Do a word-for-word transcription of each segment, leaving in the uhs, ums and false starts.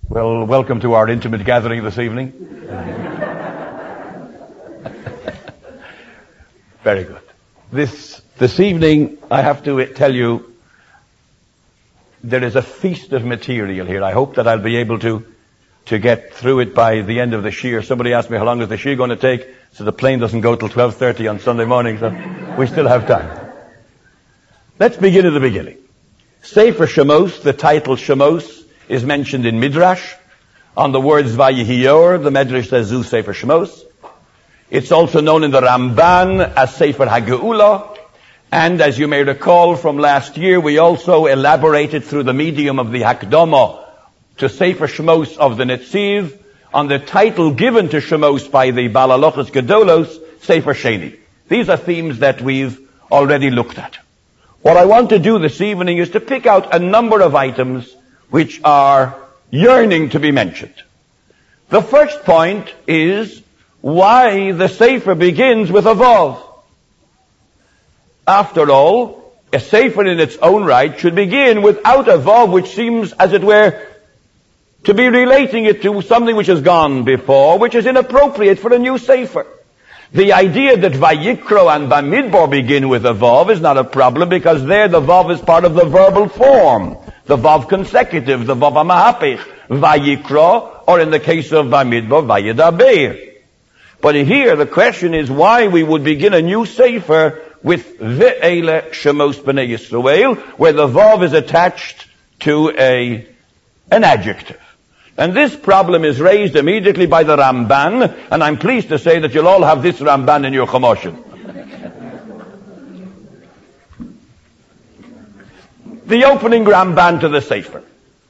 Well, welcome to our intimate gathering this evening. Very good. This this evening, I have to tell you, there is a feast of material here. I hope that I'll be able to to get through it by the end of the shiur. Somebody asked me how long is the shiur going to take, so the plane doesn't go till twelve thirty on Sunday morning, so we still have time. Let's begin at the beginning. Sefer Shemos, the title Shemos, is mentioned in Midrash. On the words Vayihiyor, the Midrash says Zu Sefer Shemos. It's also known in the Ramban as Sefer HaGeula. And as you may recall from last year, we also elaborated through the medium of the Hakdama to Sefer Shemos of the Netziv on the title given to Shemos by the Baal Halachos Gedolos, Sefer Sheni. These are themes that we've already looked at. What I want to do this evening is to pick out a number of items which are yearning to be mentioned. The first point is why the Sefer begins with a Vav. After all, a Sefer in its own right should begin without a Vav, which seems, as it were, to be relating it to something which has gone before, which is inappropriate for a new Sefer. The idea that Vayikro and Bamidbar begin with a Vav is not a problem, because there the Vav is part of the verbal form. The Vav consecutive, the Vav HaMahapich, Vayikro, or in the case of Bamidbar, Vayedaber. But here the question is why we would begin a new Sefer with Ve'ele Shemos B'nai Yisrael, where the Vav is attached to a an adjective. And this problem is raised immediately by the Ramban, and I'm pleased to say that you'll all have this Ramban in your Chumoshin. The opening Ramban to the Sefer.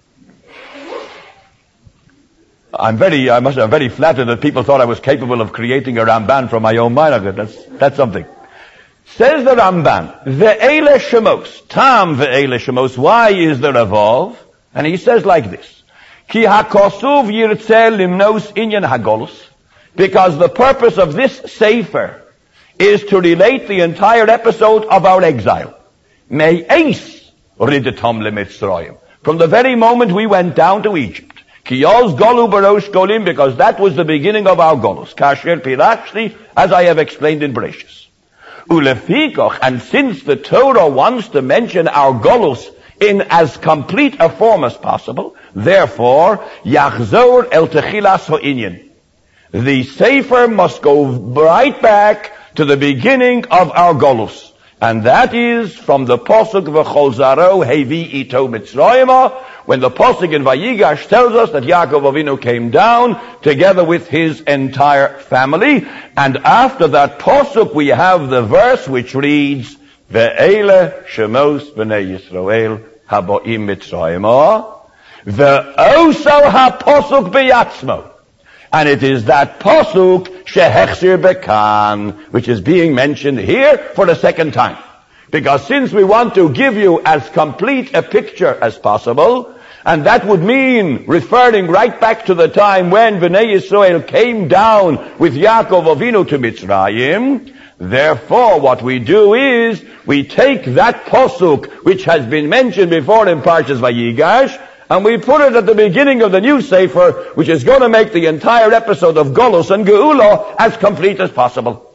I'm very, I must, I'm very flattered that people thought I was capable of creating a Ramban from my own mind. That's, that's something. Says the Ramban, Ve'ele Shemos, Tam Ve'ele Shemos, why is there a Vav? And he says like this. Ki hakosuv yirtzeh limnos inyan hagolus, because the purpose of this Sefer is to relate the entire episode of our exile. Me'eis ridetam lemitzrayim, from the very moment we went down to Egypt. Ki yoz golu barosh golim, because that was the beginning of our golus. Kasher pirashti, as I have explained in Bereshis. Ulefikoch, and since the Torah wants to mention our golus in as complete a form as possible, therefore, Yachzor el Techilas Ha'inyan. The Sefer must go right back to the beginning of our Golus. And that is from the Pasuk V'chol Zaro Hevi Ito Mitzrayim, when the Pasuk in Vayigash tells us that Yaakov Avinu came down together with his entire family. And after that Pasuk we have the verse which reads, Ve'ele Shemos B'nai Yisrael Habo'im Mitzrayim. The Oso HaPosuk Beyatzmo. And it is that Posuk Shehechsir Bekan, which is being mentioned here for the second time. Because since we want to give you as complete a picture as possible, and that would mean referring right back to the time when Bnei Yisrael came down with Yaakov Avinu to Mitzrayim, therefore what we do is, we take that Posuk, which has been mentioned before in Parshas Vayigash, and we put it at the beginning of the new Sefer, which is going to make the entire episode of Golus and Geula as complete as possible.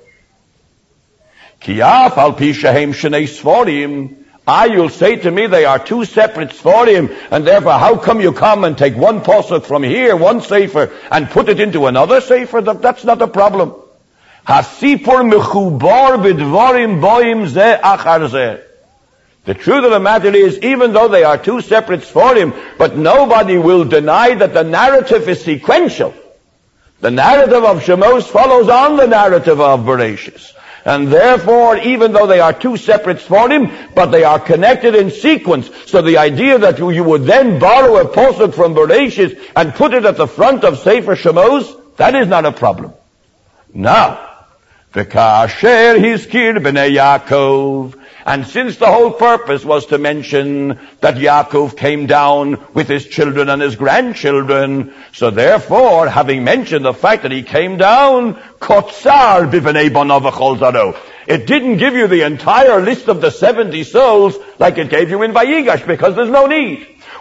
Kiaf al pi shehem shnei sforim. Ah, you'll say to me they are two separate sforim, and therefore how come you come and take one posuk from here, one Sefer, and put it into another Sefer? That, that's not a problem. Hasipur mechubar b'dvarim boim ze achar ze. The truth of the matter is, even though they are two separate sforim, but nobody will deny that the narrative is sequential. The narrative of Shemos follows on the narrative of Bereshis. And therefore, even though they are two separate sforim, but they are connected in sequence. So the idea that you would then borrow a posuk from Bereshis and put it at the front of Sefer Shemos, that is not a problem. Now, V'kasher hizkir b'nei Yaakov. And since the whole purpose was to mention that Yaakov came down with his children and his grandchildren, so therefore, having mentioned the fact that he came down, kotzar b'bnei banav v'chol zaro. It didn't give you the entire list of the seventy souls like it gave you in Vayigash, because there's no need.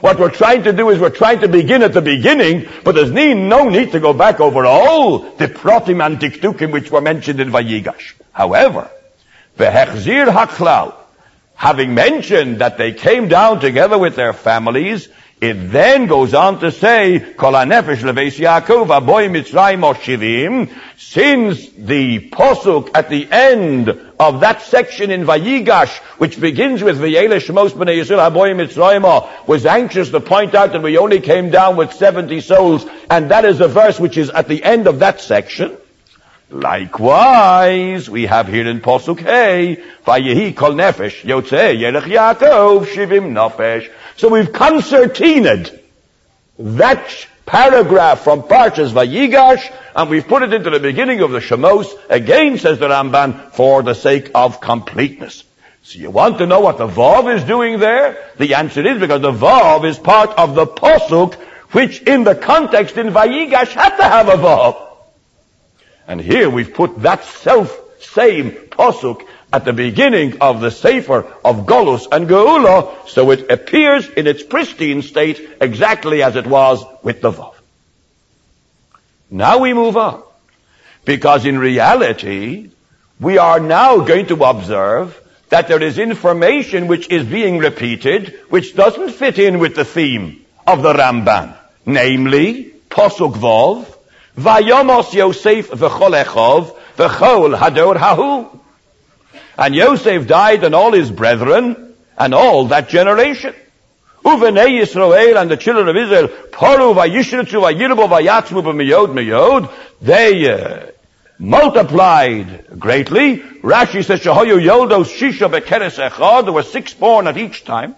What we're trying to do is we're trying to begin at the beginning, but there's no need to go back over all the protim and diktukim which were mentioned in Vayigash. However, v'hechzir haklal, having mentioned that they came down together with their families, it then goes on to say, Kol hanefesh leveis Yaakov aboy Mitzrayim o shivim, since the posuk at the end of that section in Vayigash, which begins with V'yele Shemos b'nei Yisrael aboy Mitzrayim, was anxious to point out that we only came down with seventy souls, and that is a verse which is at the end of that section. Likewise, we have here in Posuk Hey, Vayehi Kol Nefesh Yotzei Yerech Yaakov Shivim Nafesh. So we've concertinaed that paragraph from Parshas Vayigash, and we've put it into the beginning of the Shemos, again, says the Ramban, for the sake of completeness. So you want to know what the Vav is doing there? The answer is because the Vav is part of the Posuk, which in the context in Vayigash had to have a Vav. And here we've put that self-same Posuk at the beginning of the Sefer of Golus and Geula, so it appears in its pristine state exactly as it was with the Vav. Now we move on, because in reality, we are now going to observe that there is information which is being repeated, which doesn't fit in with the theme of the Ramban. Namely, Posuk Vav, Vayomos Yosef v'chol echov v'chol hador hahu. And Yosef died and all his brethren and all that generation. Uvenei Yisrael, and the children of Israel, Poru vayishritzu vayirbu vayatzmu b'miyod miyod. They uh, multiplied greatly. Rashi says, Shehoyu yoldos shisha bekeres echad. There were six born at each time.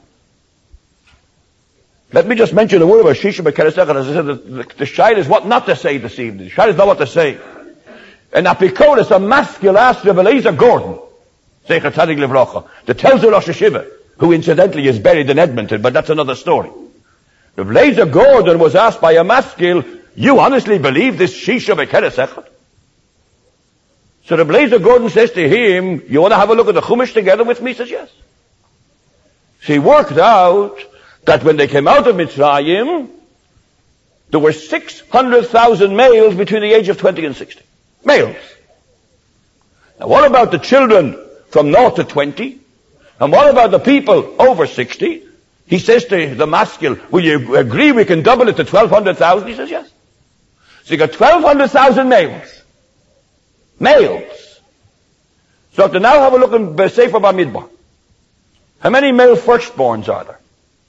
Let me just mention a word about Shisha Bekeres Echad. As I said, the, the, the shayla is what not to say this evening. The shayla is not what to say. And Apikoros, a masculine, asked Rebbe Eliezer Gordon, Zecher Tzadik Livrocha, the tells of Rosh Hashiva, who incidentally is buried in Edmonton, but that's another story. Rebbe Eliezer Gordon was asked by a masculine, you honestly believe this Shisha Bekeres Echad? So Rebbe Eliezer Gordon says to him, you want to have a look at the Chumash together with me? He says, yes. So he worked out that when they came out of Mitzrayim, there were six hundred thousand males between the age of twenty and sixty. Males. Now what about the children from naught to twenty? And what about the people over sixty? He says to the masculine, will you agree we can double it to twelve hundred thousand? He says, yes. So you got twelve hundred thousand males. Males. So to now have a look in Sefer Bamidbar. How many male firstborns are there?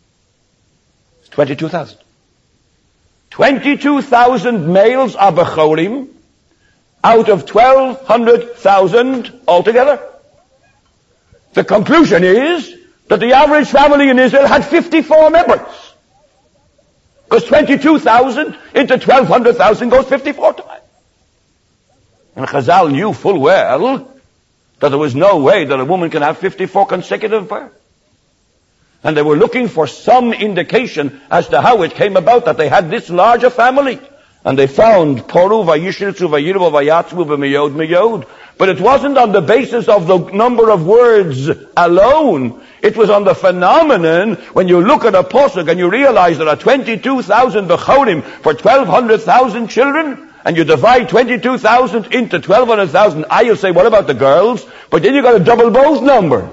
twenty-two thousand. twenty-two thousand males are Bechorim out of twelve hundred thousand altogether. The conclusion is that the average family in Israel had fifty-four members. Because twenty-two thousand into twelve hundred thousand goes fifty-four times. And Chazal knew full well that there was no way that a woman can have fifty-four consecutive births. And they were looking for some indication as to how it came about that they had this large a family. And they found Poru vayishritzu vayirbu vayatzmu b'miyod miyod. But it wasn't on the basis of the number of words alone. It was on the phenomenon when you look at a posuk and you realize there are twenty-two thousand bechorim for twelve hundred thousand children, and you divide twenty-two thousand into twelve hundred thousand. I will say, what about the girls? But then you got to double both numbers.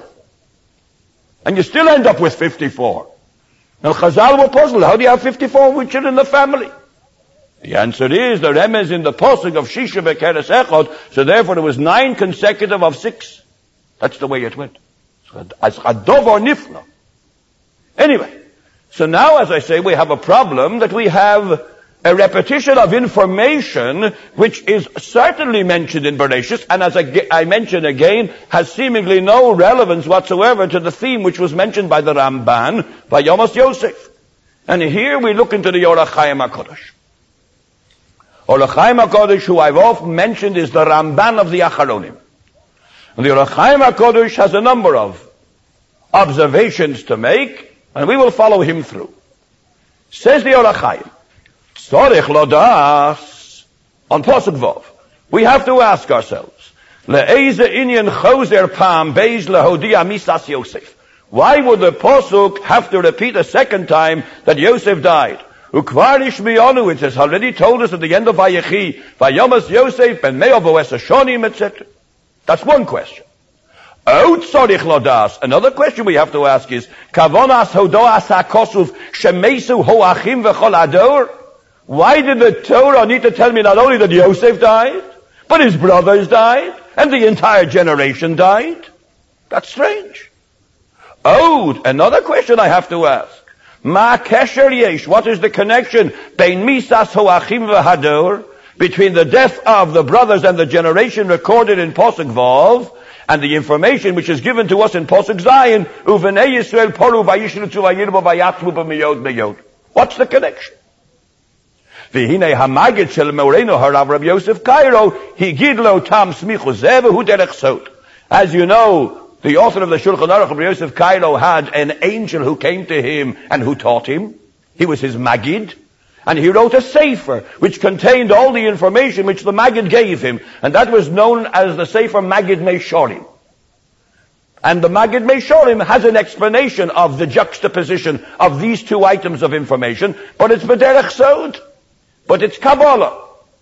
And you still end up with fifty-four. Now Chazal were puzzled. How do you have fifty-four children in the family? The answer is the remez in the posuk of Shisha Bekeres Echad, so therefore there was nine consecutive of six. That's the way it went. As Adov or Nifla. Anyway, so now as I say, we have a problem that we have a repetition of information which is certainly mentioned in Bereshis, and as I, I mention again, has seemingly no relevance whatsoever to the theme which was mentioned by the Ramban, by Yomos Yosef. And here we look into the Or HaChaim HaKadosh. Or HaChaim HaKadosh, who I've often mentioned, is the Ramban of the Acharonim. And the Or HaChaim HaKadosh has a number of observations to make, and we will follow him through. Says the Or HaChaim, Tzorech Lodas, on Posuk Vov, we have to ask ourselves, Le'eze inyan choser pam beis lehodia misas Yosef. Why would the Pasuk have to repeat a second time that Yosef died? Ukvarish miyonu, it has already told us at the end of Vayechi, Vayomas Yosef ben Meo v'es Hashonim, et cetera. That's one question. Out tzorich lodas. Another question we have to ask is, Kavonas hodoas hakosuf shemesu hoachim v'chol ador? Why did the Torah need to tell me not only that Yosef died, but his brothers died, and the entire generation died? That's strange. Oh, another question I have to ask. Ma kesher yesh, what is the connection bein misas hoachim v'hador, between the death of the brothers and the generation recorded in Pasuk Vav, and the information which is given to us in Pasuk Zayin, uvenei Yisrael poru vayishrutu vayirbo vayatmu b'miyod miyod. What's the connection? V'hinei hamagid shel Moreno harav Rabbi Yosef Cairo, higidlo tam smichu zeh v'hu derech sot. As you know, the author of the Shulchan Aruch, Rabbi Yosef Cairo, had an angel who came to him and who taught him. He was his Magid. And he wrote a Sefer, which contained all the information which the Magid gave him. And that was known as the Sefer Magid Meishorim. And the Magid Meishorim has an explanation of the juxtaposition of these two items of information, but it's B'derech Sod. But it's Kabbalah.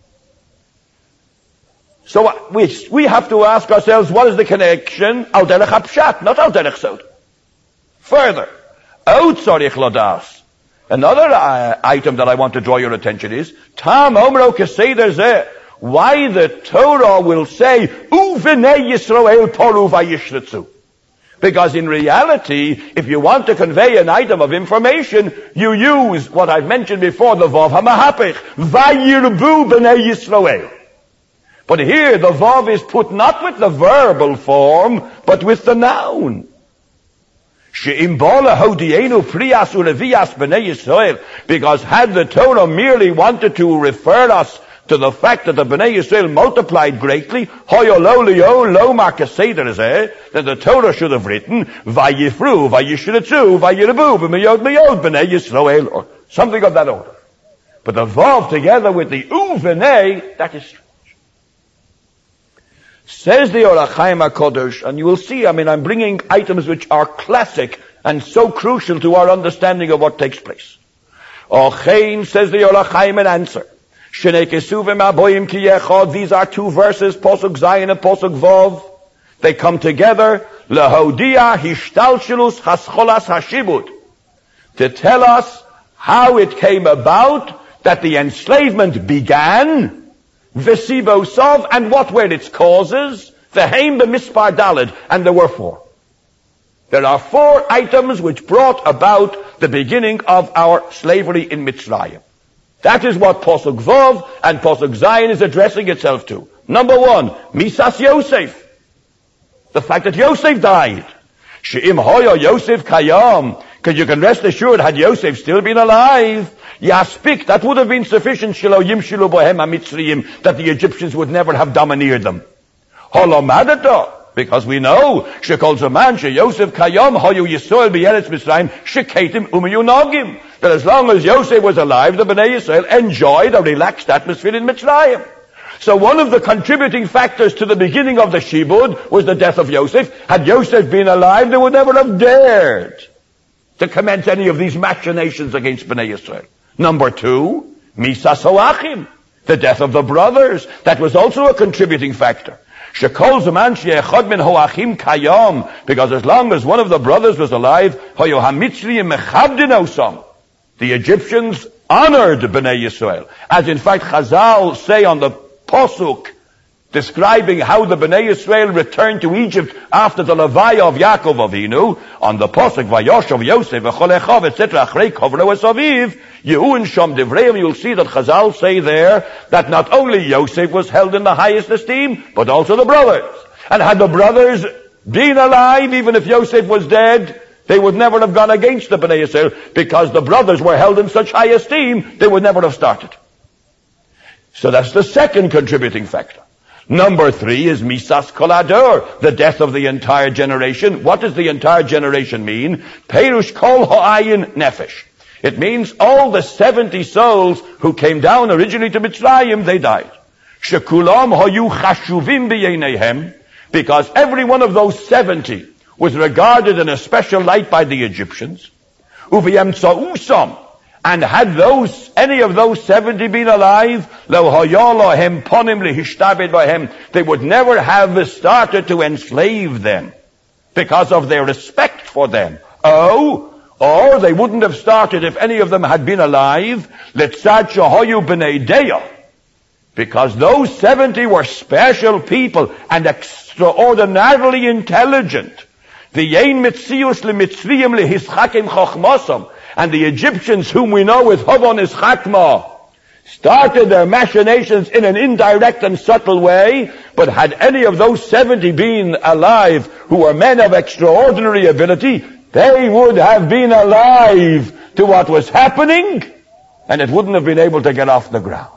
So we, we have to ask ourselves, what is the connection? Al derech hapshat, not al derech sod. Further, out tzorich lodas. Another uh, item that I want to draw your attention is, Tam omro keseder zeh. Why the Torah will say, Uvenei Yisrael poru vayishritzu. Because in reality, if you want to convey an item of information, you use what I've mentioned before, the Vav HaMahapich. Vayirbu b'nei Yisrael. But here the Vav is put not with the verbal form, but with the noun. Because had the Torah merely wanted to refer us to the fact that the Bnei Yisrael multiplied greatly, then the Torah should have written, Vayifru, Vayishritzu, Vayirabu, B'meyod Meyod, Bnei Yisrael, or something of that order. But the Vav together with the Uvenei, that is strange. Says the Or HaChaim HaKodesh, and you will see, I mean, I'm bringing items which are classic and so crucial to our understanding of what takes place. Ochein, says the Or HaChaim, in answer. These are two verses, Posuk Zayin and Posuk Vav. They come together, Lehodia Hishtalshelus Hascholas Hashibud, to tell us how it came about that the enslavement began, Vesibosov, and what were its causes? Veheim b'mispar daled, and there were four. There are four items which brought about the beginning of our slavery in Mitzrayim. That is what Posuk Vav and Posuk Zayin is addressing itself to. Number one, Misas Yosef. The fact that Yosef died. She'im hoyo Yosef kayam. Because you can rest assured, had Yosef still been alive, Yaspik, that would have been sufficient, Shilo Yimshilu Bohem HaMitzriyim, that the Egyptians would never have domineered them. Holomadata, because we know, Shekol Zaman, She Yosef Kayam, Hoyu Yisrael B'Yeretz Mitzrayim, Sheketim Umayunogim. That as long as Yosef was alive, the Bnei Yisrael enjoyed a relaxed atmosphere in Mitzrayim. So one of the contributing factors to the beginning of the Shibud was the death of Yosef. Had Yosef been alive, they would never have dared to commence any of these machinations against Bnei Yisrael. Number two, Misas Hoachim, the death of the brothers. That was also a contributing factor. Shekol Zaman She'echad min Hoachim Kayam, because as long as one of the brothers was alive, Hoyo HaMitzriyim Mechabdin Osam, the Egyptians honored Bnei Yisrael. As in fact Chazal say on the Posuk, describing how the Bnei Yisrael returned to Egypt after the Levaya of Yaakov Avinu, on the Posuk, Vayoshav Yosef, V'cholechav, et cetera, Achrei Kovro Esaviv, Yehu and Shom Devreim, you'll see that Chazal say there that not only Yosef was held in the highest esteem, but also the brothers. And had the brothers been alive, even if Yosef was dead, they would never have gone against the Bnei Yisrael, because the brothers were held in such high esteem, they would never have started. So that's the second contributing factor. Number three is Misas Kolador, the death of the entire generation. What does the entire generation mean? Perush Kol Ha'ayin Nefesh. It means all the seventy souls who came down originally to Mitzrayim, they died. Shekulam Hoyu Chashuvim B'Yeineihem, because every one of those seventy was regarded in a special light by the Egyptians. Uv'yemtza'usam, and had those, any of those seventy been alive, lo hayalahem ponim lehishtabed bahem, they would never have started to enslave them because of their respect for them. Oh, or they wouldn't have started if any of them had been alive, letzad shahayu b'nei deya, because those seventy were special people and extraordinarily intelligent. V'yein mitzius lemitzriyim lehischakim chochmosam, and the Egyptians, whom we know with Hovon is Chakma, started their machinations in an indirect and subtle way, but had any of those seventy been alive, who were men of extraordinary ability, they would have been alive to what was happening, and it wouldn't have been able to get off the ground.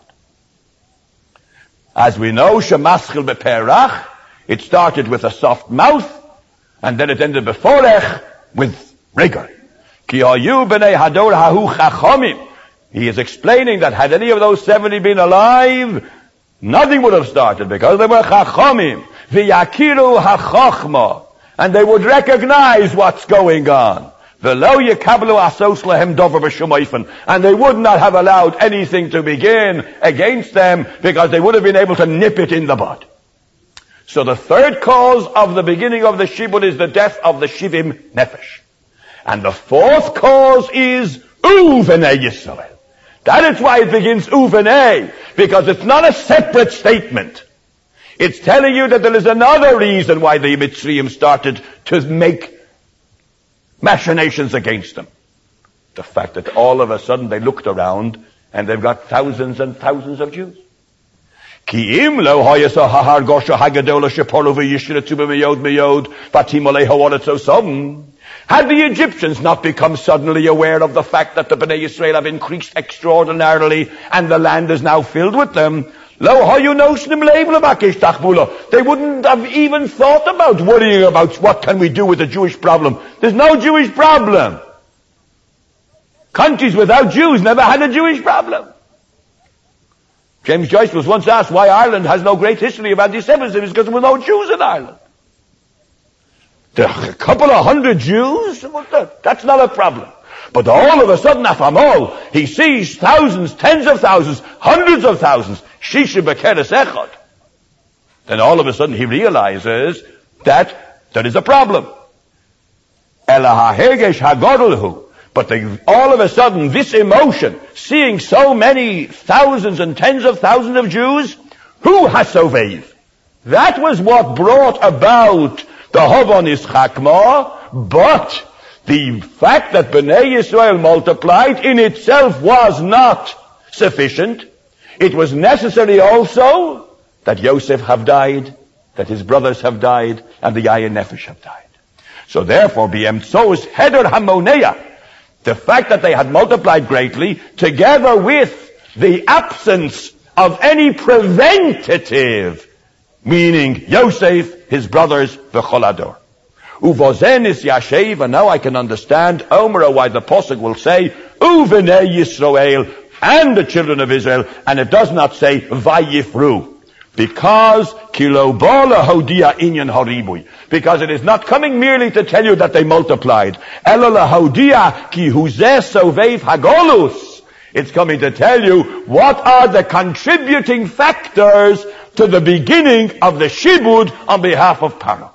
As we know, Shemaschil beperach, it started with a soft mouth, and then it ended beforech with rigor. Ki hayu b'nei hador hahu chachamim. He is explaining that had any of those seventy been alive, nothing would have started, because they were chachamim. V'yakiru hachachma, and they would recognize what's going on. V'lo yekablu asos lehem dover b'shumayfen, and they would not have allowed anything to begin against them, because they would have been able to nip it in the bud. So the third cause of the beginning of the shibud is the death of the shivim nefesh. And the fourth cause is Uvenei Yisrael. That is why it begins Uvenei, because it's not a separate statement. It's telling you that there is another reason why the Mitzrayim started to make machinations against them. The fact that all of a sudden they looked around and they've got thousands and thousands of Jews. Ki'im lo hayasa hahar gosha hagadola shepolo v'yishretu b'meyod meyod vatim olei hawaretzo som. Had the Egyptians not become suddenly aware of the fact that the Bnei Yisrael have increased extraordinarily and the land is now filled with them, they wouldn't have even thought about worrying about what can we do with the Jewish problem. There's no Jewish problem. Countries without Jews never had a Jewish problem. James Joyce was once asked why Ireland has no great history of anti-Semitism. It's because there were no Jews in Ireland. There are a couple of hundred Jews, that's not a problem. But all of a sudden, Afamol, he sees thousands, tens of thousands, hundreds of thousands, Shisha Bekeres Echad. Then all of a sudden he realizes that there is a problem. Ela hahegesh hagodolhu. But they, all of a sudden, this emotion, seeing so many thousands and tens of thousands of Jews, who hasoveiv? That was what brought about the Hovon is Chakma, but the fact that Bnei Yisrael multiplied in itself was not sufficient. It was necessary also that Yosef have died, that his brothers have died, and the Yayin Nefesh have died. So therefore, B'yemtzos Heder Hamoneya, the fact that they had multiplied greatly, together with the absence of any preventative, meaning Yosef, his brothers, the Cholador. Uvozen is Yashev, and now I can understand, Omra, why the Pasuk will say, Uvenei Yisrael, and the children of Israel, and it does not say, Vayifru. Because, Kilobala Hodia Inyan Horibui. Because it is not coming merely to tell you that they multiplied. Elala Hodia Ki Huzeh Sovev Hagolus. It's coming to tell you what are the contributing factors to the beginning of the Shibud on behalf of Paro.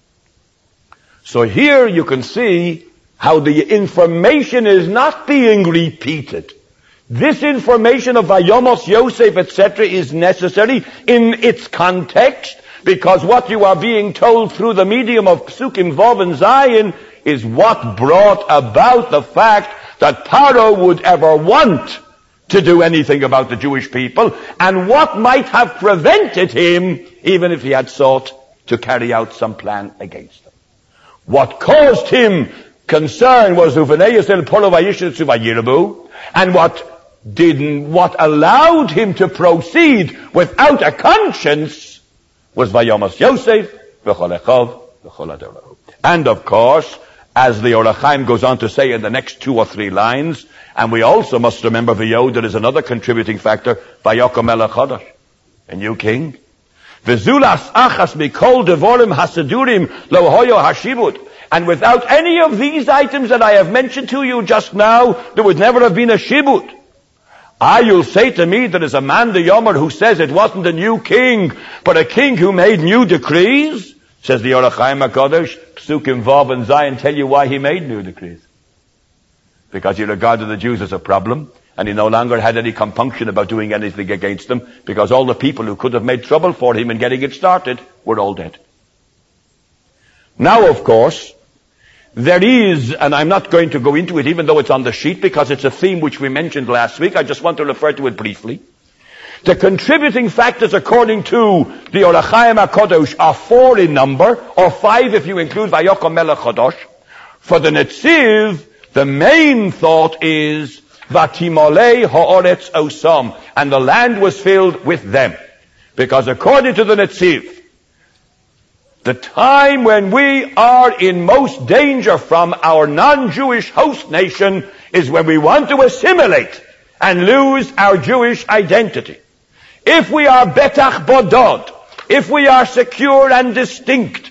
So here you can see how the information is not being repeated. This information of Vayomos, Yosef, et cetera is necessary in its context, because what you are being told through the medium of Psukim Vav and Zayin is what brought about the fact that Paro would ever want to do anything about the Jewish people, and what might have prevented him, even if he had sought to carry out some plan against them. What caused him concern was Uvenei Yisrael Polo Vayishretzu Vayirabu, and what didn't, what allowed him to proceed without a conscience was Vayomas Yosef, V'chol Echav, V'chol Adorahu. And of course, as the Or HaChaim goes on to say in the next two or three lines, and we also must remember V'yod, there is another contributing factor, Vayokom Melech Chodesh, a new king. V'zulas achas mikol devorim hasedurim lo hoyo hashibud. And without any of these items that I have mentioned to you just now, there would never have been a shibud. Ah, you'll say to me, there is a man, the Yomer, who says it wasn't a new king, but a king who made new decrees. Says the Orach Chaim HaKadosh, Psukim Vav and Zion tell you why he made new decrees. Because he regarded the Jews as a problem, and he no longer had any compunction about doing anything against them, because all the people who could have made trouble for him in getting it started were all dead. Now, of course, there is, and I'm not going to go into it even though it's on the sheet, because it's a theme which we mentioned last week, I just want to refer to it briefly. The contributing factors according to the Orach Chaim HaKadosh are four in number, or five if you include Vayokom Melech Chodosh. For the Netziv, the main thought is Vatimolei ha'oretz osam, and the land was filled with them. Because according to the Netziv, the time when we are in most danger from our non-Jewish host nation is when we want to assimilate and lose our Jewish identity. If we are betach bodod, if we are secure and distinct,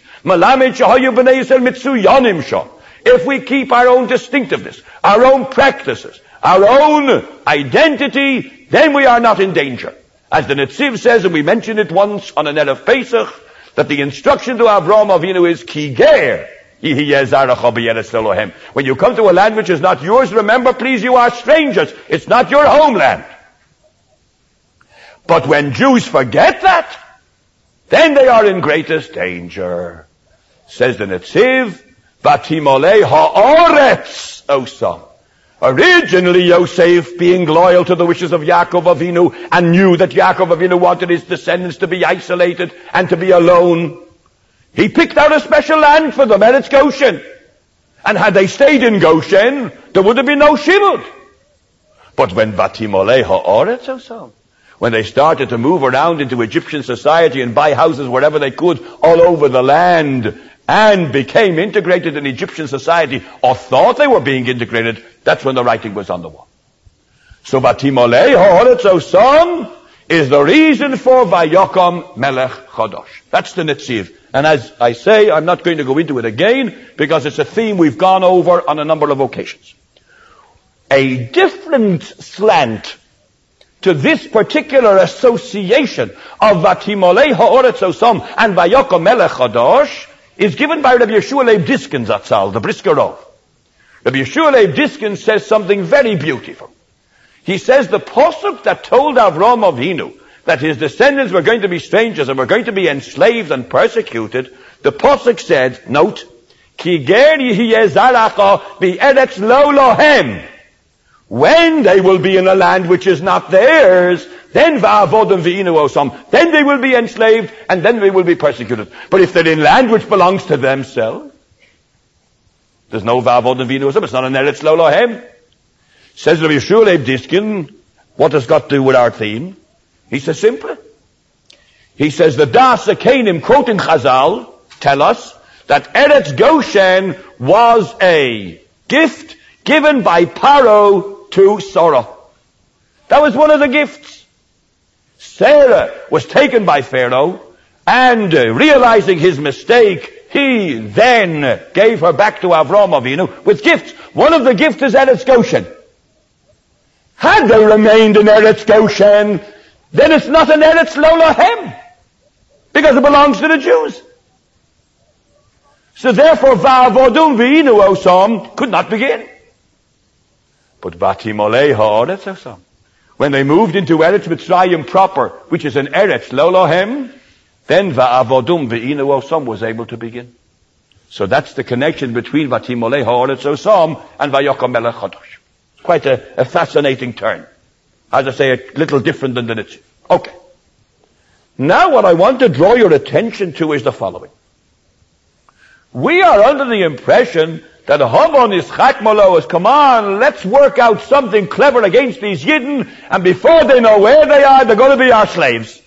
if we keep our own distinctiveness, our own practices, our own identity, then we are not in danger. As the Netziv says, and we mentioned it once on an Erev Pesach, that the instruction to Avraham Avinu is Kiger. When you come to a land which is not yours, remember, please, you are strangers. It's not your homeland. But when Jews forget that, then they are in greatest danger. Says the Netziv, Vatimolei ha'oretz osam. Originally, Yosef, being loyal to the wishes of Yaakov Avinu, and knew that Yaakov Avinu wanted his descendants to be isolated and to be alone, he picked out a special land for them, Eretz Goshen. And had they stayed in Goshen, there would have been no shibud. But when Vatimolei ha'oretz osam, when they started to move around into Egyptian society and buy houses wherever they could all over the land, and became integrated in Egyptian society, or thought they were being integrated, that's when the writing was on the wall. So Vatimolei ha'oretz osam is the reason for Vayokom Melech Chodosh. That's the Netziv. And as I say, I'm not going to go into it again, because it's a theme we've gone over on a number of occasions. A different slant to this particular association of Vatimolei ha'oretz osam and Vayokom Melech Chodosh is given by Rabbi Yeshua Leib Diskin Zatzal, the Brisker Rov. Rabbi Yeshua Leib Diskin says something very beautiful. He says the posuk that told Avraham Avinu that his descendants were going to be strangers and were going to be enslaved and persecuted, the posuk said, note, Ki ger yihye zaracha bi'eretz lo lohem. When they will be in a land which is not theirs, then va'avodem v'inu osam, then they will be enslaved, and then they will be persecuted. But if they're in land which belongs to themselves, there's no va'avodem v'inu osam, it's not an eretz lo lohem. Says Rabbi Yeshua Leib Diskin, what has got to do with our theme? He says simply. He says the Das Akenim, quoting Chazal, tell us that Eretz Goshen was a gift given by Paro to Sarah. That was one of the gifts. Sarah was taken by Pharaoh, and uh, realizing his mistake, he then gave her back to Avraham Avinu with gifts. One of the gifts is Eretz Goshen. Had they remained in Eretz Goshen, then it's not an Eretz Lo Lohem, because it belongs to the Jews. So therefore, Va'avodum v'inu osam could not begin. But Vatimolei ha'oretz osam, when they moved into Eretz Mitzrayim proper, which is an Eretz Lo Lohem, then Va'avodum v'inu osam was able to begin. So that's the connection between Vatimolei ha'oretz osam and Vayokom Melech Chodosh. Quite a, a fascinating turn. As I say, a little different than the Netziv. Okay. Now what I want to draw your attention to is the following. We are under the impression that Havon is Chakmolo is, come on, let's work out something clever against these Yidden, and before they know where they are, they're going to be our slaves.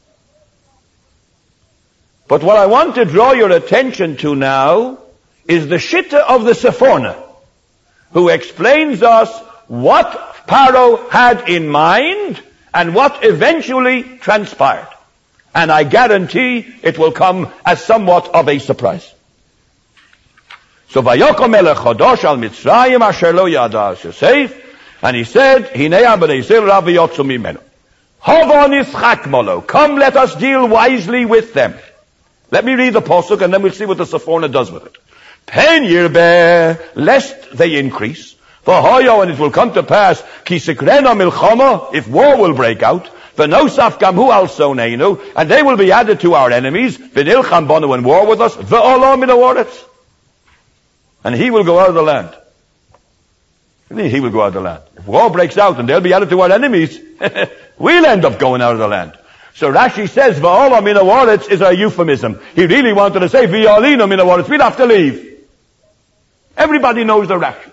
But what I want to draw your attention to now is the Shitta of the Sephorna, who explains us what Paro had in mind and what eventually transpired. And I guarantee it will come as somewhat of a surprise. So Vayokom Melech Chodosh al Mitzrayim asher lo yada Yosef, and he said, Hinei b'nei Yisrael rav yotzu mimenu. Hava nischak molo. Come, let us deal wisely with them. Let me read the pasuk, and then we'll see what the Sephorna does with it. Pen yirbeh, lest they increase. V'hoyo, and it will come to pass, ki sikrena milchama, if war will break out. V'nosaf gamhu al soneinu, and they will be added to our enemies. V'nilcham bonu, and war with us. V'olam min ha'oretz, and he will go out of the land. He will go out of the land. If war breaks out and they'll be added to our enemies, we'll end up going out of the land. So Rashi says, Va'olam min ha'oretz is a euphemism. He really wanted to say, V'yalinu min ha'oretz, we'll have to leave. Everybody knows the Rashi.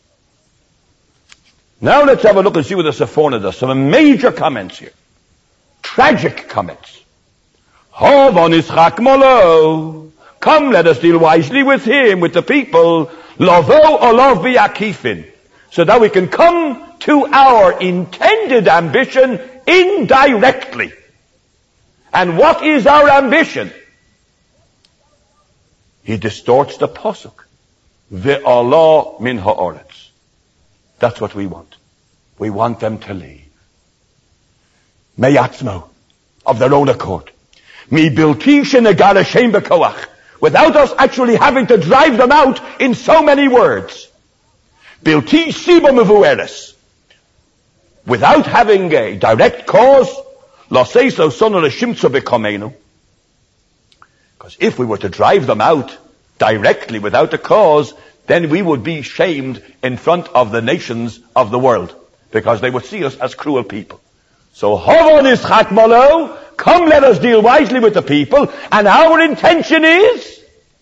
Now let's have a look and see what the Sephorna does. Some major comments here. Tragic comments. Hava nischak molo. Come, let us deal wisely with him, with the people. Lavo olav bi'akifin. So that we can come to our intended ambition indirectly. And what is our ambition? He distorts the pasuk. Ve'ala min ha'oretz. That's what we want. We want them to leave. Meyatzmo, of their own accord. Mi biltishin egala shem bekoach. Without us actually having to drive them out in so many words. Bilti siba mevueres. Without having a direct cause, laseso sono leshimtzo bekomenu. Because if we were to drive them out directly without a cause, then we would be shamed in front of the nations of the world, because they would see us as cruel people. So, Havon is chakmalo, come let us deal wisely with the people, and our intention is,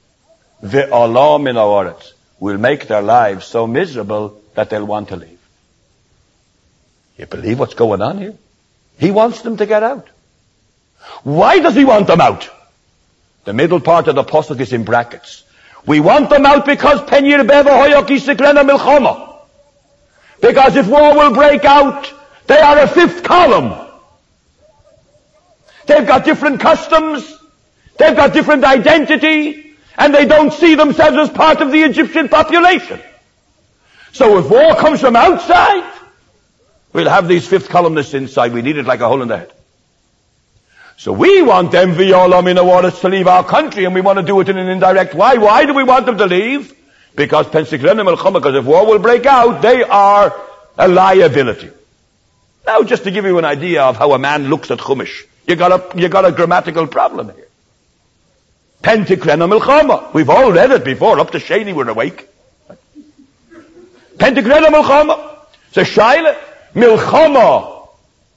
ve'ala min ha'oretz. We'll make their lives so miserable that they'll want to leave. You believe what's going on here? He wants them to get out. Why does he want them out? The middle part of the pasuk is in brackets. We want them out because pen yirbeh v'hoyoki sikrena milchama. Because if war will break out, they are a fifth column. They've got different customs. They've got different identity. And they don't see themselves as part of the Egyptian population. So if war comes from outside, we'll have these fifth columnists inside. We need it like a hole in the head. So we want them, v'yolam min ha'oretz, to leave our country, and we want to do it in an indirect way. Why do we want them to leave? Because pensikrena milchama, because if war will break out, they are a liability. Now, just to give you an idea of how a man looks at Chumash, you got a, you got a grammatical problem here. Pentikrena milchama. We've all read it before. Up to Shani we're awake. Pentikrena milchama. So Shaila, milchama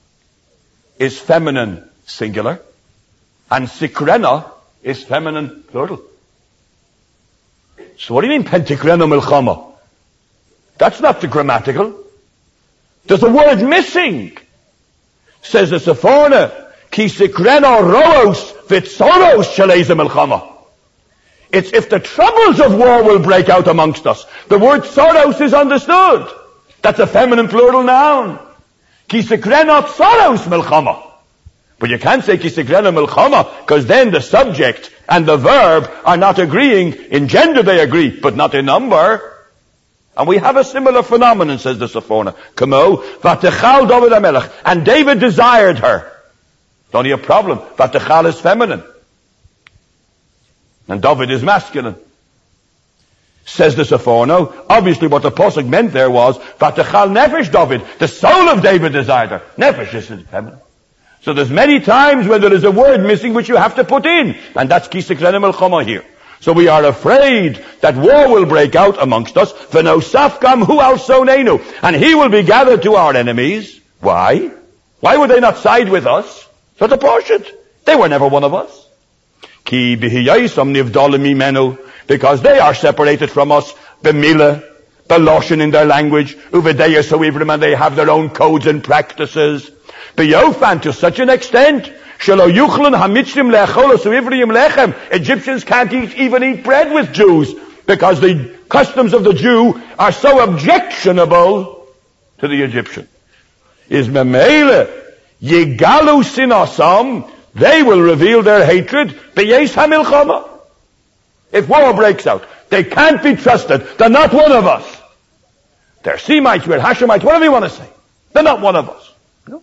is feminine singular, and sikrena is feminine plural. So what do you mean pentikrena milchama? That's not the grammatical. There's a word missing. Says the Sephorna, ki sikrena roos vitzoros shaleza milchama. It's if the troubles of war will break out amongst us. The word soros is understood. That's a feminine plural noun. Ki sikrena soros milchama. But you can't say ki sikrena milchama, because then the subject and the verb are not agreeing. In gender they agree, but not in number. And we have a similar phenomenon, says the Sephorna. Kamo, vatechal David HaMelech. And David desired her. It's only a problem. Vatechal is feminine. And David is masculine. Says the Sephorna. Obviously what the pasuk meant there was, vatechal nefesh David. The soul of David desired her. Nefesh is feminine. So there's many times when there is a word missing which you have to put in. And that's ki sikrena milchama here. So we are afraid that war will break out amongst us. V'nosaf gamhu al soneinu. And he will be gathered to our enemies. Why? Why would they not side with us? So the portion. They were never one of us. Ki b'hiyaisam nivdalim mimenu. Because they are separated from us. B'mila. Beloshin in their language. Uvedeya so ivrim, and they have their own codes and practices. B'yofan, to such an extent, Egyptians can't eat, even eat bread with Jews, because the customs of the Jew are so objectionable to the Egyptian. Is memele yigalu sinasam, they will reveal their hatred b'yeis hamilchama. If war breaks out, They can't be trusted. They're not one of us. They're Semites, we're Hashemites, whatever you want to say. They're not one of us. No.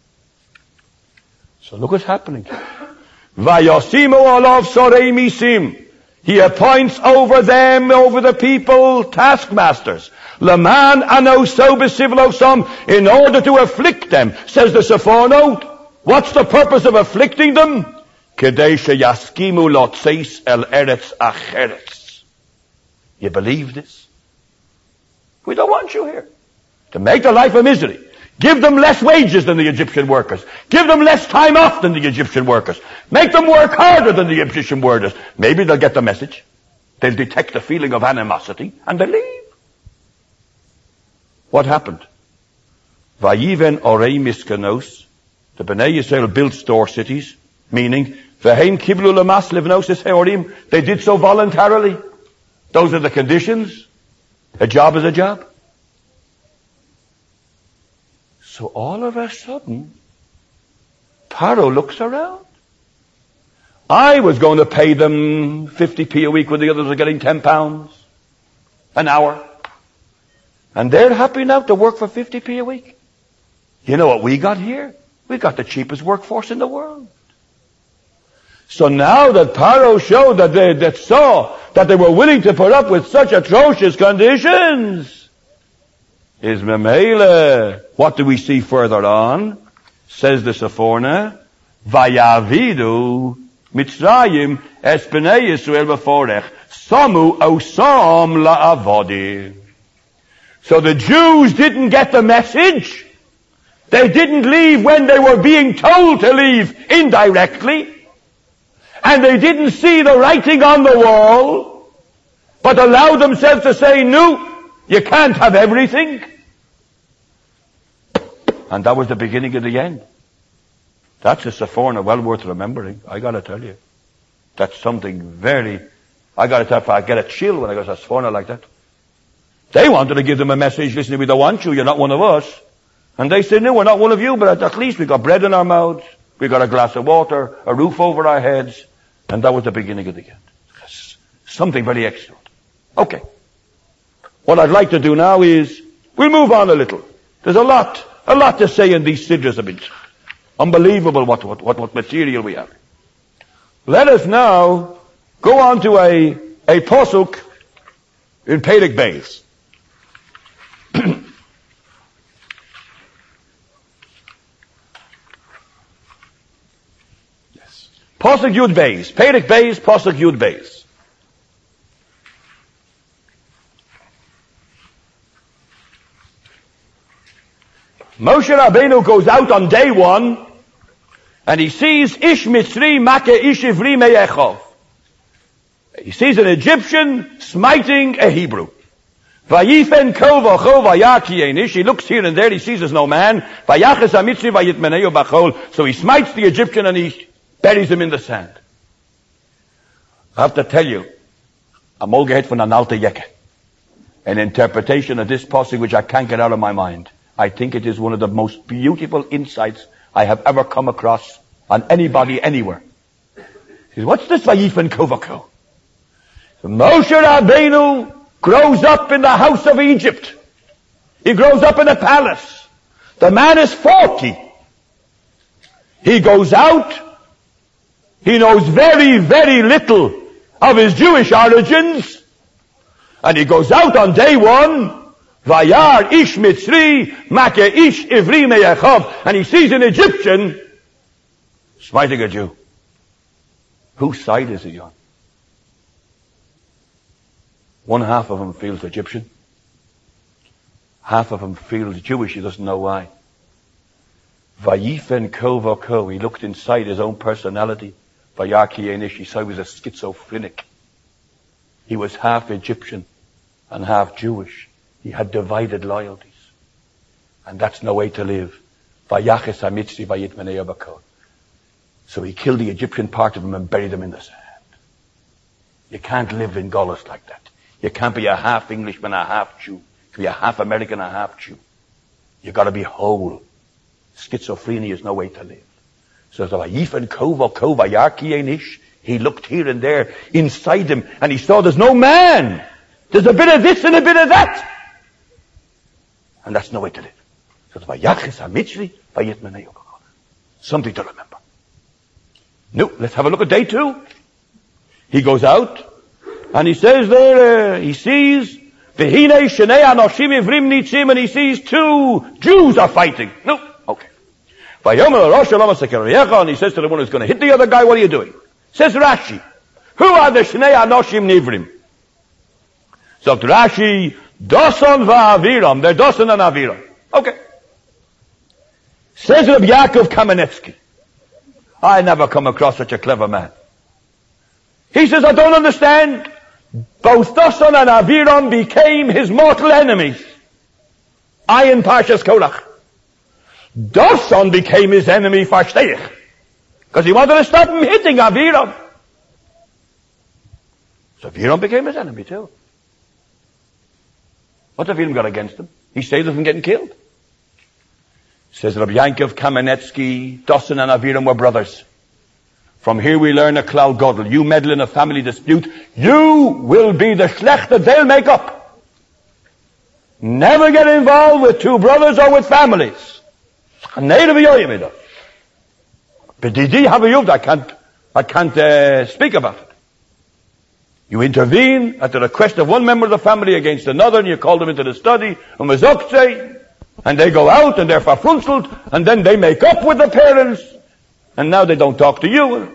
So look what's happening. Vayosimu olav sorei misim. He appoints over them, over the people, taskmasters. Laman anoso besivlosam, in order to afflict them. Says the Seforno, what's the purpose of afflicting them? Kedei sheyaskimu lotzeis el eretz acheretz. You believe this? We don't want you here. To make their life a misery. Give them less wages than the Egyptian workers. Give them less time off than the Egyptian workers. Make them work harder than the Egyptian workers. Maybe they'll get the message. They'll detect a feeling of animosity and they'll leave. What happened? Vayiven orei miskanos. The Bnei Yisrael built store cities, meaning v'heim kiblu lamas livnos es heorim. They did so voluntarily. Those are the conditions. A job is a job. So all of a sudden, Paro looks around. I was going to pay them fifty p a week when the others were getting ten pounds an hour. And they're happy now to work for fifty p a week. You know what we got here? We got the cheapest workforce in the world. So now that Paro showed that they that saw that they were willing to put up with such atrocious conditions, is Memele. What do we see further on? Says the Seforna, Vayavidu Mitzrayim es b'nei Yisrael b'forech samu osam la'avodi. So the Jews didn't get the message. They didn't leave when they were being told to leave indirectly. And they didn't see the writing on the wall, but allowed themselves to say, no, you can't have everything. And that was the beginning of the end. That's a Sephorna well worth remembering. I gotta tell you. That's something very, I gotta tell you, I get a chill when I go to a Sephorna like that. They wanted to give them a message, listen, we don't want you, you're not one of us. And they said, no, we're not one of you, but at least we got bread in our mouths, we got a glass of water, a roof over our heads, and that was the beginning of the end. Something very excellent. Okay. What I'd like to do now is, we'll move on a little. There's a lot, a lot to say in these sidras. I mean, unbelievable what, what, what, what material we have. Let us now go on to a, a posuk in Perek Beis. Yes. Posuk Yud Beis. Perek Beis, Posuk Yud Beis. Moshe Rabbeinu goes out on day one, and he sees Ish Mitzri Make Ish Ivri Meyechov. He sees an Egyptian smiting a Hebrew. Vayifen kol v'chol vayaki einish. He looks here and there, he sees there's no man. Vayaches hamitzri vayitmeneu b'chol. So he smites the Egyptian and he buries him in the sand. I have to tell you, I'm all gehet von an alte Jecke. An interpretation of this passage which I can't get out of my mind. I think it is one of the most beautiful insights I have ever come across on anybody anywhere. He says, what's this Vayifen Kovako? So Moshe Rabbeinu grows up in the house of Egypt. He grows up in a palace. The man is forty. He goes out. He knows very, very little of his Jewish origins. And he goes out on day one. Vayar ish mitzri, make ish ivri meyachov. And he sees an Egyptian smiting a Jew. Whose side is he on? One half of him feels Egyptian. Half of him feels Jewish. He doesn't know why. Vayifen ko v'ko. He looked inside his own personality. Vayar ki enish. He saw he was a schizophrenic. He was half Egyptian and half Jewish. He had divided loyalties. And that's no way to live. Vayaches hamitzri vayitmenei b'ko. So he killed the Egyptian part of him and buried him in the sand. You can't live in Golos like that. You can't be a half Englishman, a half Jew. You can be a half American, a half Jew. You gotta be whole. Schizophrenia is no way to live. So the Vayifen Kova Kova Yarki Enish, He looked here and there inside him, and he saw there's no man. There's a bit of this and a bit of that. And that's no way to live. So something to remember. No, let's have a look at day two. He goes out, and he says there, uh, he sees, and he sees two Jews are fighting. No, okay. And he says to the one who's going to hit the other guy, what are you doing? Says Rashi, who are the Shnei Anoshim Nivrim? So Rashi, Dosan va'aviram, they're Dosan and Aviram. Okay. Says Rabbi Yaakov Kamenetsky, I never come across such a clever man. He says, I don't understand. Both Dosan and Aviram became his mortal enemies. Ayin Parshas Korach. Dosan became his enemy for Shteich, because he wanted to stop him hitting Aviram. So Aviram became his enemy too. What's Aviram got against him? He saved him from getting killed. Says Rabbi Yankov Kamenetsky, Dosan and Aviram were brothers. From here we learn a klal gadol. You meddle in a family dispute, you will be the shlech that they'll make up. Never get involved with two brothers or with families. I can't, I can't uh, speak about it. You intervene at the request of one member of the family against another, and you call them into the study, and they go out and they're verfunzelt, and then they make up with the parents, and now they don't talk to you.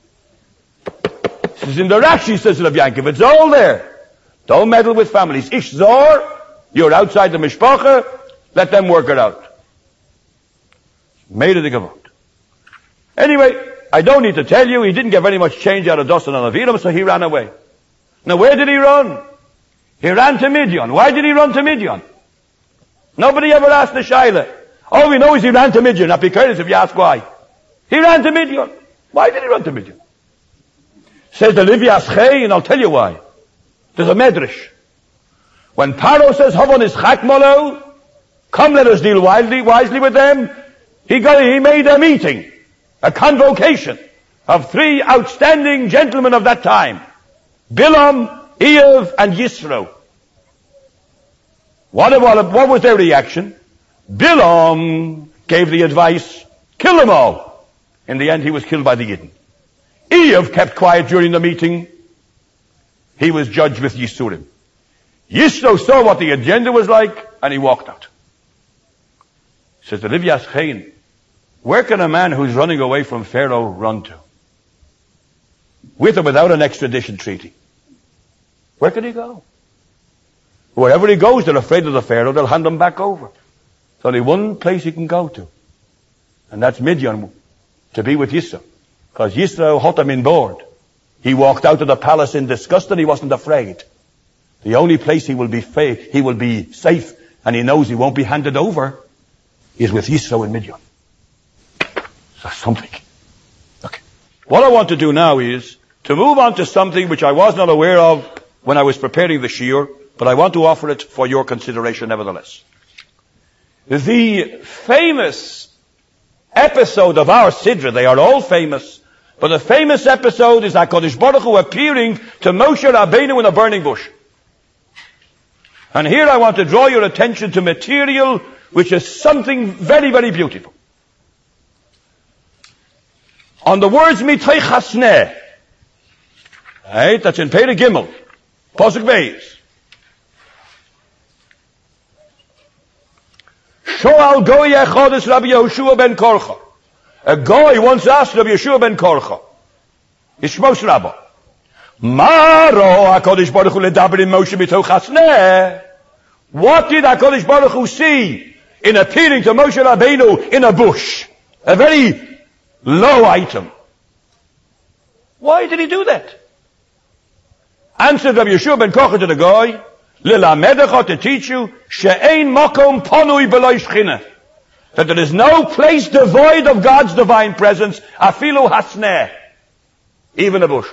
This is in the Rashi, says Rav Yankov. It's all there. Don't meddle with families. Ish zor, you're outside the mishpacha, let them work it out. Made it a gavot. Anyway, I don't need to tell you, he didn't get very much change out of Dosan and Aviram, so he ran away. Now where did he run? He ran to Midian. Why did he run to Midian? Nobody ever asked the Shaila. All we know is he ran to Midian. Now be careless if you ask why. He ran to Midian. Why did he run to Midian? Says the Livyas Chei, and I'll tell you why. There's a medrash. When Paro says, Havon is chakmalo, come let us deal wisely, wisely with them, he got, he made a meeting, a convocation of three outstanding gentlemen of that time. Bilam, Eev, and Yisro. What, what, what was their reaction? Bilam gave the advice, kill them all. In the end, he was killed by the Yidden. Eev kept quiet during the meeting. He was judged with Yisurim. Yisro saw what the agenda was like, and he walked out. Says the Livyas Chayin, where can a man who's running away from Pharaoh run to? With or without an extradition treaty? Where can he go? Wherever he goes, they're afraid of the Pharaoh, they'll hand him back over. There's only one place he can go to, and that's Midian, to be with Yisro. Because Yisro hot him in board. He walked out of the palace in disgust and he wasn't afraid. The only place he will be fa- he will be safe, and he knows he won't be handed over, is with Yisro in Midian. That's something. Okay. What I want to do now is to move on to something which I was not aware of when I was preparing the shiur, but I want to offer it for your consideration nevertheless. The famous episode of our Sidra, they are all famous, but the famous episode is HaKadosh Baruch Hu appearing to Moshe Rabbeinu in a burning bush. And here I want to draw your attention to material which is something very, very beautiful. On the words Mitay Chasneh, right, that's in Perek Gimel, Pasuk Beis. Shoal Goy Echad Rabbi Yehoshua ben Korcha. A guy once asked Rabbi Yehoshua ben Korcha, Yishmos Rabbah, Maro HaKadosh Baruch Hu ledaber im Moshe Mitay Chasneh. What did HaKadosh Baruch Hu see in appearing to Moshe Rabbeinu in a bush? A very low item. Why did he do that? Answered Rabbi Yehoshua ben Korcha to the guy, Lilamedecha, to teach you, she'ein makom panui b'lo shchina, that there is no place devoid of God's divine presence, afilu hasneh, even a bush.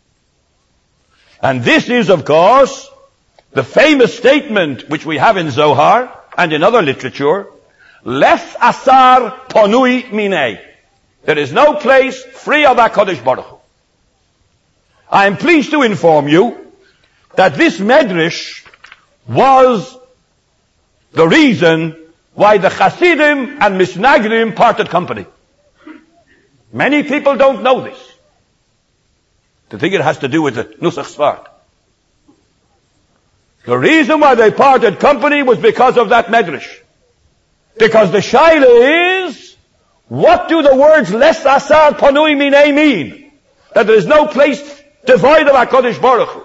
And this is, of course, the famous statement which we have in Zohar and in other literature, Les asar panui minei. There is no place free of HaKadosh Baruch Hu. I am pleased to inform you that this medrash was the reason why the Hasidim and Misnagdim parted company. Many people don't know this. They think it has to do with the Nusach Sfard. The reason why they parted company was because of that medrash. Because the shaila is, what do the words Les Asar Panui Minei mean? That there is no place devoid of HaKadosh Baruch Hu.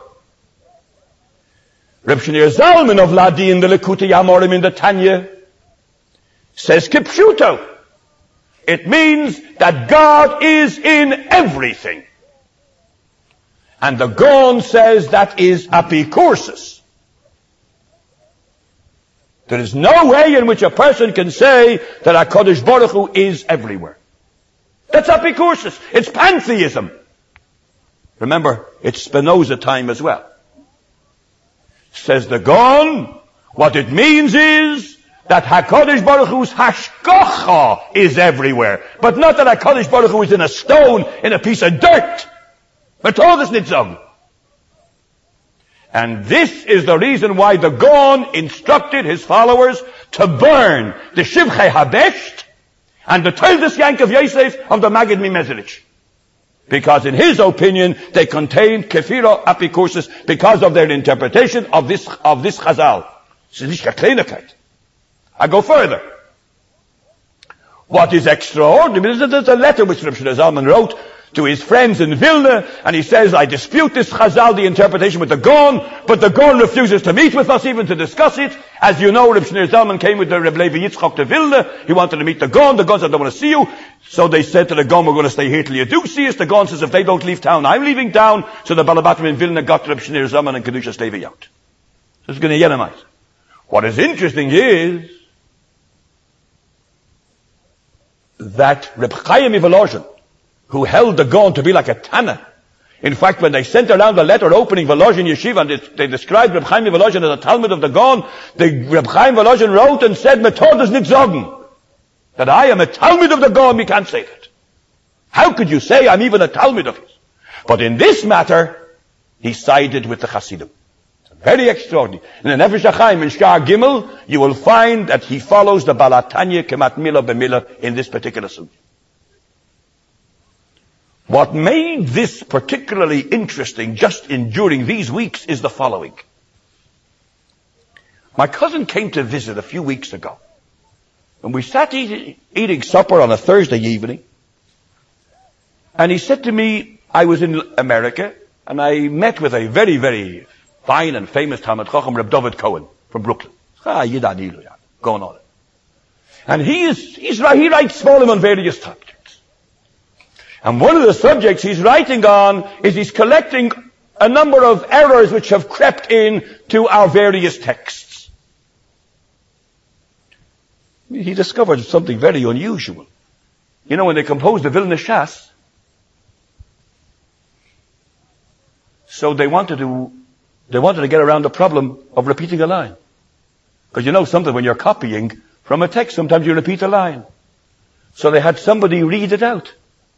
Reb Shneur Zalman of Ladi in the Likutei Amorim in the Tanya says Kipshuto. It means that God is in everything. And the Gaon says that is apikursus. There is no way in which a person can say that HaKadosh Baruch Hu is everywhere. That's apikursus. It's pantheism. Remember, it's Spinoza time as well. Says the Gaon, what it means is that HaKadosh Baruch Hu's hashgacha is everywhere. But not that HaKadosh Baruch Hu is in a stone, in a piece of dirt. But all this nitzog. And this is the reason why the Gaon instructed his followers to burn the Shivchei Habesht and the Toldos Yankov Yosef of the Maggid Mimezerich. Because in his opinion, they contain kefira apikursus because of their interpretation of this, of this chazal. I go further. What is extraordinary, there's a letter which Reb Shneur Zalman wrote to his friends in Vilna, and he says, I dispute this chazal, the interpretation with the Gaon, but the Gaon refuses to meet with us even to discuss it. As you know, Reb Shneur Zalman came with the Reb Levi Yitzchok to Vilna. He wanted to meet the Gaon. The Gaon said, I don't want to see you. So they said to the Gaon, we're going to stay here till you do see us. The Gaon says, if they don't leave town, I'm leaving town. So the Balabatim in Vilna got Reb Shneur Zalman and Kedushas Levi out. So it's going to Yeremite. What is interesting is that Reb Chaim Volozhin, who held the Gaon to be like a Tana. In fact, when they sent around the letter opening Volozhin Yeshiva, and they, they described Reb Chaim Volozhin as a Talmud of the Gaon, the Reb Chaim Volozhin wrote and said, Methodas nit sagen, that I am a Talmud of the Gaon. We can't say that. How could you say I'm even a Talmud of his? But in this matter, he sided with the Hasidim. Very extraordinary. In the Nefesh HaChaim, in Shar Gimel, you will find that he follows the Balatanya Kemat Mila B'Mila in this particular suit. What made this particularly interesting just in during these weeks is the following. My cousin came to visit a few weeks ago, and we sat eat, eating supper on a Thursday evening, and he said to me, I was in America, and I met with a very, very fine and famous Talmud Chacham, Reb David Cohen, from Brooklyn. Ah, Yidanilu, going on. And he is, he's, he writes for him on various subjects. And one of the subjects he's writing on is he's collecting a number of errors which have crept in to our various texts. He discovered something very unusual. You know, when they composed the Vilna Shas, so they wanted to, they wanted to get around the problem of repeating a line. Because you know something, when you're copying from a text, sometimes you repeat a line. So they had somebody read it out.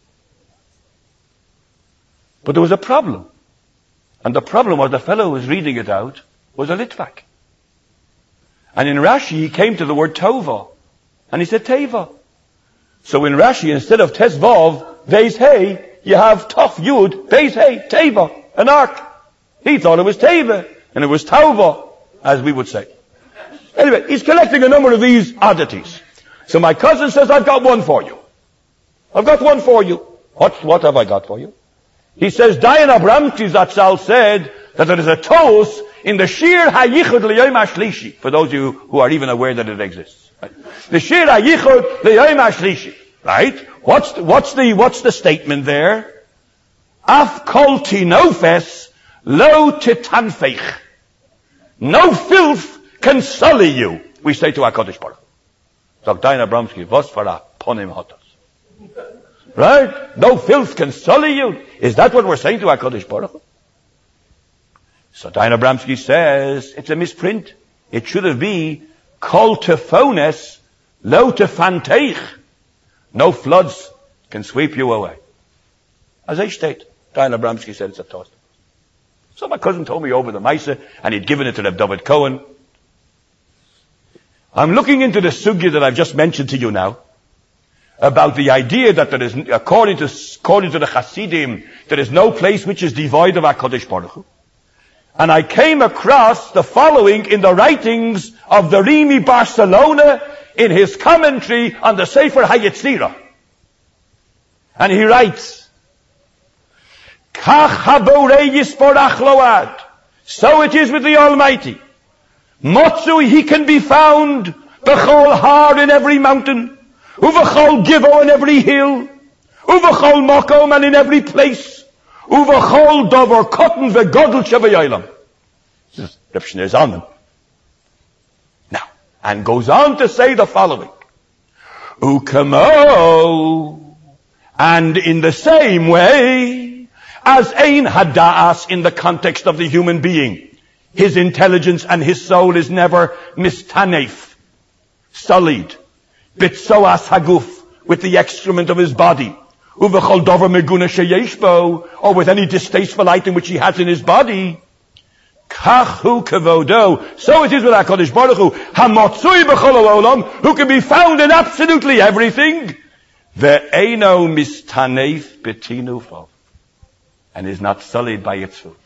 But there was a problem. And the problem was the fellow who was reading it out was a Litvak. And in Rashi, he came to the word Tova. And he said Teva. So in Rashi, instead of Tesvav, Beis Hey, you have Tov Yud, Beis Hey, Teva, an ark. He thought it was Teva, and it was Tova, as we would say. Anyway, he's collecting a number of these oddities. So my cousin says, I've got one for you. I've got one for you. What, what have I got for you? He says, Dayan Abramsky Zatzal said that there is a toast in the Shir HaYichud L'Yom HaShlishi, for those of you who are even aware that it exists. Right? The Shir HaYichud L'Yom HaShlishi. Right? What's the, what's the, what's the statement there? Af kol tinofes lo titanfeich. No filth can sully you, we say to HaKadosh Baruch Hu. So Dayan Abramsky, vos fara ponim hotos. Right? No filth can sully you. Is that what we're saying to HaKadosh Baruch Hu? So Dayan Abramsky says, it's a misprint. It should have been, kol tefones lo tefanteich. No floods can sweep you away. As I state, Dayan Abramsky said it's a toast. So my cousin told me over the Maisa, and he'd given it to Reb David Cohen. I'm looking into the sugya that I've just mentioned to you now, about the idea that there is, according to, according to the Hasidim, there is no place which is devoid of HaKadosh Baruch Hu. And I came across the following in the writings of the Rimi Barcelona in his commentary on the Sefer HaYetzirah. And he writes, Kach haborei yisporach load. So it is with the Almighty. Motzu, he can be found, b'chol har in every mountain, uv'chol givo in every hill, uv'chol mokom and in every place, uv'chol dover cotton v'godel shevayolam. This is Reb Shneur Zalman. Now, and goes on to say the following. Ukamo, and in the same way, as ein hada'as in the context of the human being, his intelligence and his soul is never mistanef, sullied, bitsoas haguf, with the excrement of his body, uvechol dover meguna sheyeshbo, or with any distasteful item which he has in his body. Kachu kavodo, so it is with HaKadosh Baruch Hu, hamotzui b'chol olam, who can be found in absolutely everything, ve'eno mistanef betinufo, and is not sullied by its food.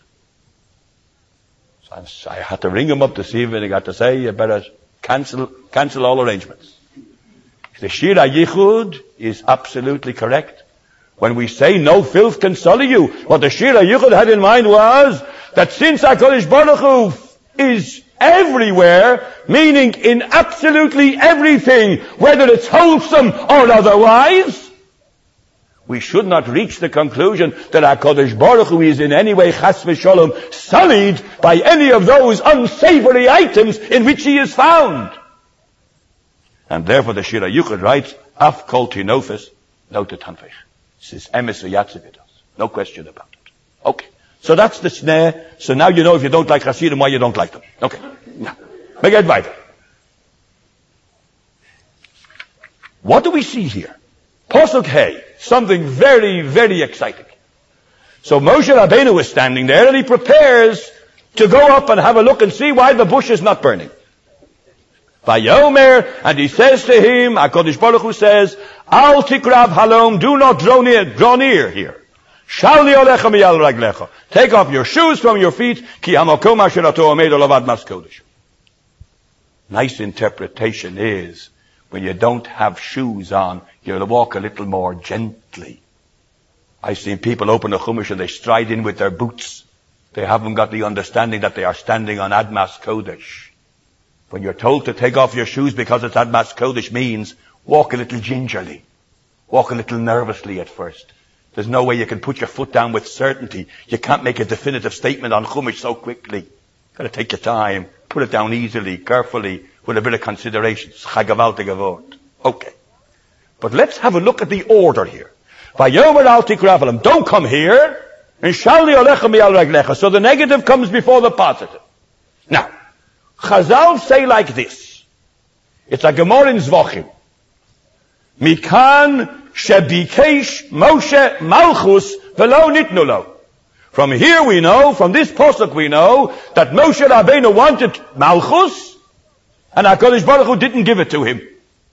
So I had to ring him up this evening. I got to say, you better cancel, cancel all arrangements. The Shir HaYichud is absolutely correct. When we say no filth can sully you, what the Shir HaYichud had in mind was that since HaKadosh Baruch Hu is everywhere, meaning in absolutely everything, whether it's wholesome or otherwise, we should not reach the conclusion that HaKadosh Baruch Hu is in any way chas v'sholom sullied by any of those unsavory items in which he is found. And therefore the Shir HaYichud writes, Af kol tinofes no tetanfech. This is emes v'yatzividos. No question about it. Okay. So that's the snare. So now you know if you don't like Hasidim, why you don't like them. Okay. Now, begin weiter. What do we see here? Pasuk Hey. Something very, very exciting. So Moshe Rabbeinu is standing there and he prepares to go up and have a look and see why the bush is not burning. Vayomer, and he says to him, HaKadosh Baruch Hu says, Al tikrav halom, do not draw near, draw near here. Shali olecha miyal raglecha. Take off your shoes from your feet, ki hamakom asher ato omed olavad mas kodesh. Nice interpretation is, when you don't have shoes on, you'll walk a little more gently. I've seen people open a chumash and they stride in with their boots. They haven't got the understanding that they are standing on Admas Kodesh. When you're told to take off your shoes because it's Admas Kodesh means walk a little gingerly. Walk a little nervously at first. There's no way you can put your foot down with certainty. You can't make a definitive statement on chumash so quickly. You've got to take your time. Put it down easily, carefully, with a bit of consideration. Okay. But let's have a look at the order here. Don't come here. So the negative comes before the positive. Now, Chazal say like this. It's a Gemara in Zvachim. Mikan shebikesh Moshe malchus velo nitnu lo. From here we know, from this pasuk we know, that Moshe Rabbeinu wanted malchus, and HaKadosh Baruch Hu didn't give it to him.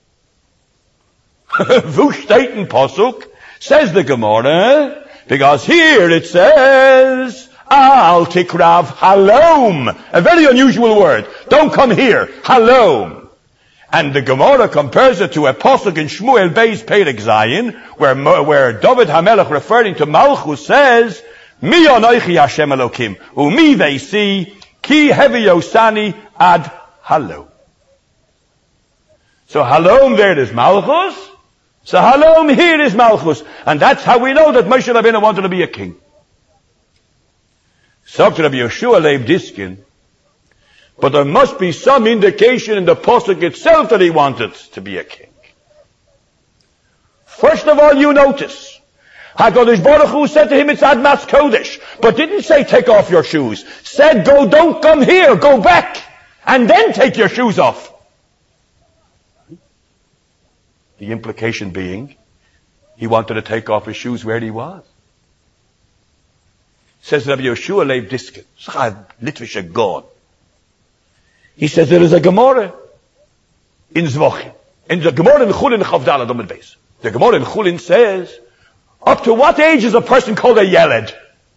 Vushtaiten pasuk, says the Gemara, because here it says, Al tikrav halom, a very unusual word. Don't come here, halom. And the Gemara compares it to a pasuk in Shmuel Beis Perek Zayin, where where David HaMelech, referring to Malchus, says, Mi anoichi Hashem Elokim, umi veisi ki hevi yosani ad halom. So halom there is Malchus. So halom here is Malchus. And that's how we know that Moshe Rabbeinu wanted to be a king. So to Rabbi Yeshua Leib Diskin, but there must be some indication in the pasuk itself that he wanted to be a king. First of all, you notice, HaKadosh Baruch Hu said to him, it's Admas Kodesh, but didn't say take off your shoes. Said, go, don't come here, go back, and then take your shoes off. The implication being, he wanted to take off his shoes where he was. Says Rabbi Yoshua Leib Diskin. Litvische God. He says there is a Gemara in Zvochin. In the Gemara in Chulin Chavdala Domid Beis. The Gemara in Chulin says, up to what age is a person called a Yeled?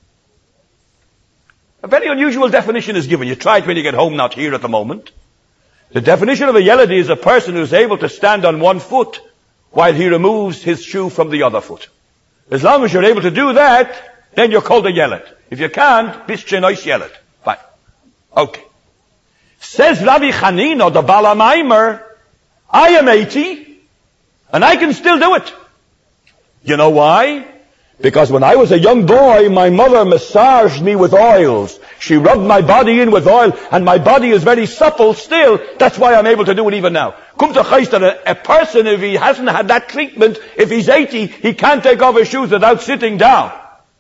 A very unusual definition is given. You try it when you get home, not here at the moment. The definition of a Yeled is a person who is able to stand on one foot while he removes his shoe from the other foot. As long as you're able to do that, then you're called a Yeled. If you can't, Bishche Nois Yeled. Fine. Okay. Says Rabbi Chanina, the Bala Maimer, I am eighty, and I can still do it. You know why? Because when I was a young boy, my mother massaged me with oils. She rubbed my body in with oil, and my body is very supple still. That's why I'm able to do it even now. Come to Chayst that a, a person, if he hasn't had that treatment, if he's eighty, he can't take off his shoes without sitting down.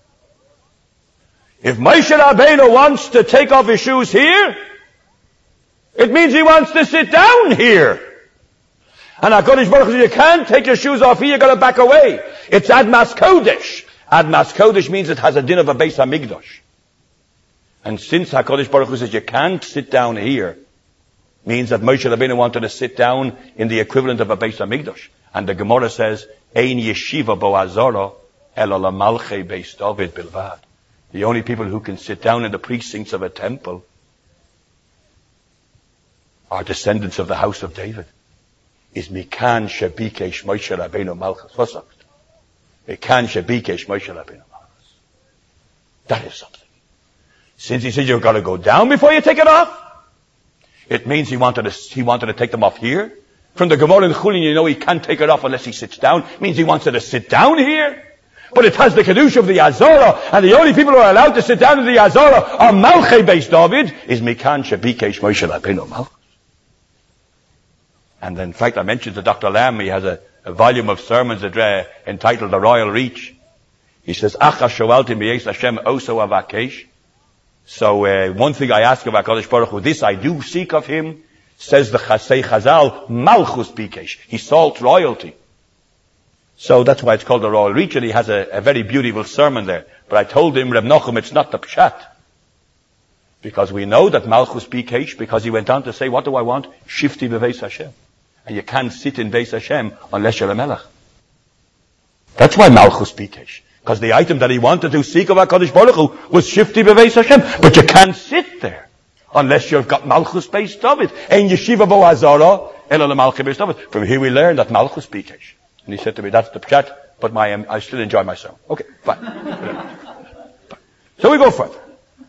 If Moshe Rabbeinu wants to take off his shoes here, it means he wants to sit down here. And HaKadosh Baruch Hu says, you can't take your shoes off here, you gotta back away. It's Admas Kodesh. Admas Kodesh means it has a din of a Beis HaMikdash. And since HaKadosh Baruch Hu says you can't sit down here, means that Moshe Rabbeinu wanted to sit down in the equivalent of a Beis HaMikdash. And the Gemara says, Ein yeshiva bo azara, ela lamalchei Beis David bilvad. The only people who can sit down in the precincts of a temple are descendants of the house of David. Is Mikan Shebikesh Moshe Rabbeinu Malchus. What's up? Mikan Shebikesh Moshe Rabbeinu Malchus. That is something. Since he said you've got to go down before you take it off, it means he wanted to, he wanted to take them off here. From the Gemara in Chulin, you know he can't take it off unless he sits down. It means he wants to sit down here. But it has the Kedusha of the Azara, and the only people who are allowed to sit down in the Azara are Malchei Beis David, is Mikan Shebikesh Moshe Rabbeinu Malchus. And in fact, I mentioned to Doctor Lamb, he has a, a volume of sermons uh, entitled The Royal Reach. He says, Acha shoalti miyes Hashem oso avakesh. So uh, one thing I ask of HaKadosh Baruch Hu, this I do seek of him, says the Chasei Chazal, Malchus Bikesh. He sought royalty. So that's why it's called The Royal Reach, and he has a, a very beautiful sermon there. But I told him, Reb Nochem, it's not the Pshat. Because we know that Malchus Bikesh, because he went on to say, what do I want? Shifti beveis Hashem. And you can't sit in Beis Hashem unless you're a melech. That's why Malchus Bikesh. Because the item that he wanted to seek of HaKadosh Baruch Hu was Shifti beveis Hashem. But you can't sit there unless you've got Malchus Beis David. Ein yeshiva bo hazara, ela lemalchei Beis David. From here we learn that Malchus Bikesh. And he said to me, that's the pshat, but my, um, I still enjoy my sermon. Okay, fine. fine. So we go further.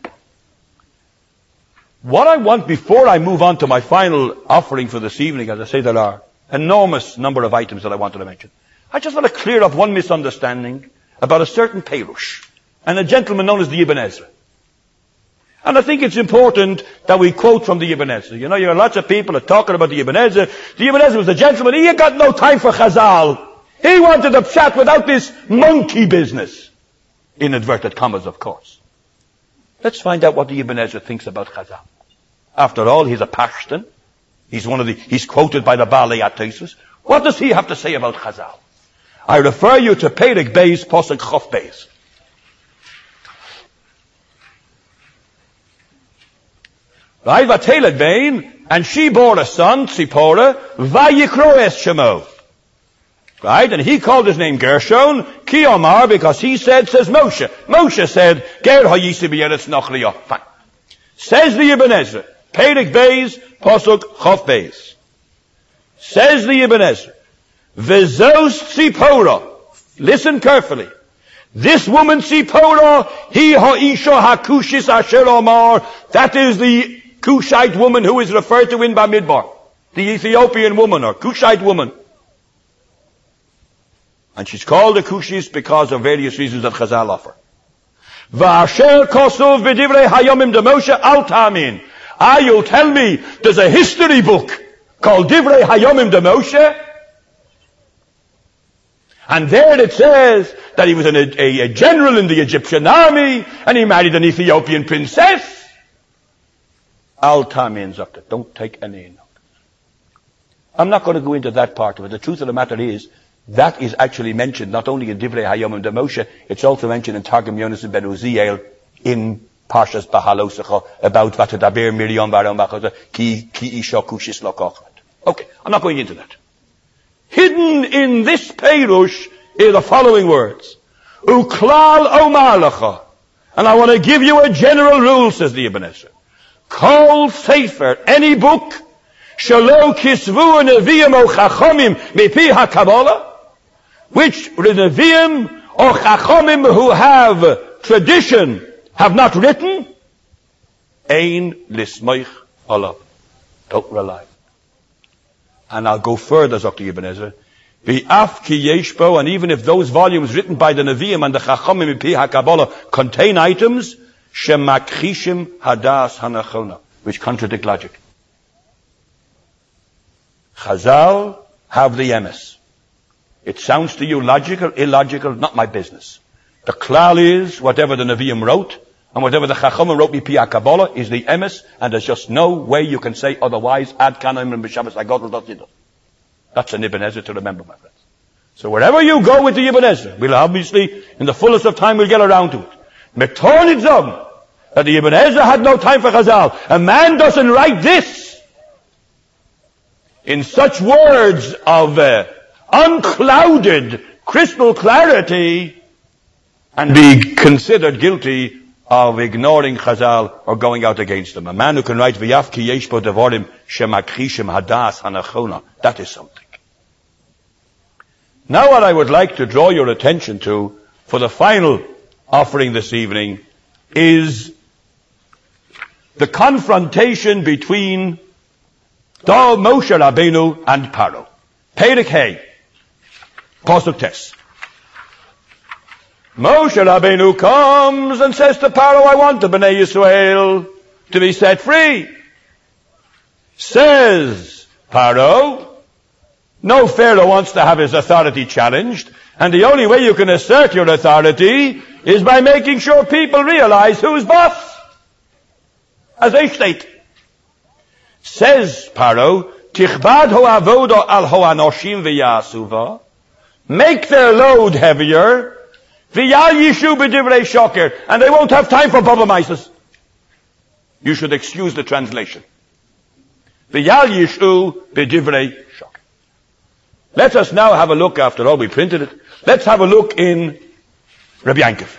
What I want before I move on to my final offering for this evening, as I say, there are enormous number of items that I wanted to mention. I just want to clear up one misunderstanding about a certain Perush and a gentleman known as the Ibn Ezra. And I think it's important that we quote from the Ibn Ezra. You know, you have lots of people are talking about the Ibn Ezra. The Ibn Ezra was a gentleman. He ain't got no time for Chazal. He wanted a chat without this monkey business. In inverted commas, of course. Let's find out what the Ibn Ezra thinks about Chazal. After all, he's a Pashtan. He's one of the, he's quoted by the Baalei HaTosfos. What does he have to say about Chazal? I refer you to Perek Beis, Posuk Chof Beis. Right, Vateled Bain, and she bore a son, Tzipora, Vayikro Es Shemo. Right, and he called his name Gershon, Ki Omar, because he said, says Moshe. Moshe said, Ger Hayisi B'Yeretz Nochliya. Fine. Says the Ibn Ezra, Perek Beis, Posuk Chof Beis. Says the Ibn Ezra, V'zos Tzipora. Listen carefully. This woman Tzipora, he ha'isha hakushis asher omar. That is the Cushite woman who is referred to in Bamidbar. The Ethiopian woman, or Cushite woman. And she's called a Cushis because of various reasons that Chazal offer. V'asher kosov b'divrei hayomim de Moshe al tamin. Ah, you'll tell me there's a history book called Divrei Hayomim de Moshe? And there it says that he was an, a, a general in the Egyptian army, and he married an Ethiopian princess. Al tamin zakta. Don't take any note. I'm not going to go into that part of it. The truth of the matter is, that is actually mentioned not only in Divrei Hayomim de Moshe, it's also mentioned in Targum Yonasan ben Uziel in Parshas Bahalosecha about Vatadaber Miriam Varon Bachota Ki Ki Isha Kushis Lokachat. Okay, I'm not going into that. Hidden in this Perush are the following words. Uklal Omalacha. And I want to give you a general rule, says the Ibn Ezra. Kol Sefer, any book, Shalo Kisvu Neviim O Chachomim Mipi HaKabbalah, which Neviim or Chachomim who have tradition have not written, Ein Lismoich Olav. Don't rely. And I'll go further, Doctor Ibn Ezra. V'af ki yeshbo, and even if those volumes written by the Nevi'im and the Chachamim Mipi HaKabbalah contain items, shemakchishim hadas hanachona, which contradict logic. Chazal have the emes. It sounds to you logical, illogical, not my business. The klal is, whatever the Nevi'im wrote, and whatever the Chachamim wrote Mipi HaKabbalah is the emes, and there's just no way you can say otherwise. Ad kanim and b'shabbos agadol dot. That's an Ibn Ezra to remember, my friends. So wherever you go with the Ibn Ezra, we'll obviously, in the fullest of time, we'll get around to it. Metornit zog, that the Ibn Ezra had no time for Chazal. A man doesn't write this in such words of uh, unclouded, crystal clarity, and be considered guilty of ignoring Chazal or going out against them. A man who can write V'yaf ki yesh bo devarim shemakchishim hadas hanachona. That is something. Now what I would like to draw your attention to for the final offering this evening is the confrontation between Moshe Rabbeinu and Paro. Perek Hey, Pasuk Tes. Moshe Rabbeinu comes and says to Paro, I want the Bnei Yisrael to be set free. Says Paro, no Pharaoh wants to have his authority challenged, and the only way you can assert your authority is by making sure people realize who's boss. As a state. Says Paro, Tichbad ho avoda al ho anoshim v'yasuva. Make their load heavier. V'yal yishu b'divrei shoker. And they won't have time for Baba Mises. You should excuse the translation. V'yal yishu b'divrei shoker. Let us now have a look, after all we printed it, let's have a look in Rabbi Yankov.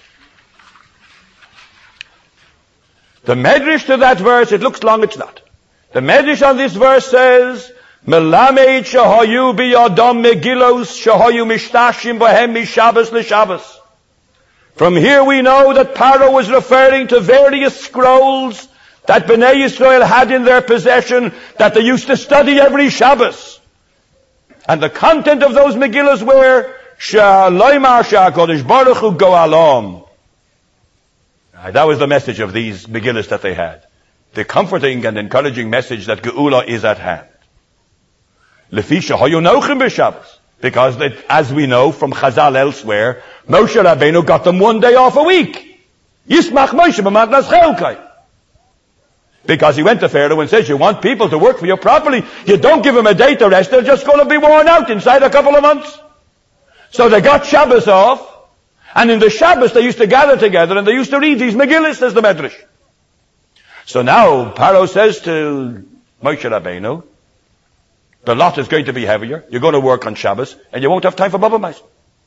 The Medrash to that verse, it looks long, it's not. The Medrash on this verse says, Melamed shahayu biyadam megilos shahayu mishtashim bohem mishabas l'shabas. From here we know that Paro was referring to various scrolls that Bnei Yisrael had in their possession that they used to study every Shabbos. And the content of those Megillas were Sha'aloymar Sha'akodesh Baruch Hu Go'alam. That was the message of these Megillas that they had. The comforting and encouraging message that Geula is at hand. Lefi Shahayu Nochim B'Shabbos. Because they, as we know from Chazal elsewhere, Moshe Rabbeinu got them one day off a week. Yismach Moshe B'matnas Chelkai. Because he went to Pharaoh and says, you want people to work for you properly. You don't give them a day to rest. They're just going to be worn out inside a couple of months. So they got Shabbos off. And in the Shabbos they used to gather together and they used to read these Megillas, says the Medrash. So now Paro says to Moshe Rabbeinu, the lot is going to be heavier. You're going to work on Shabbos and you won't have time for Baba Mice.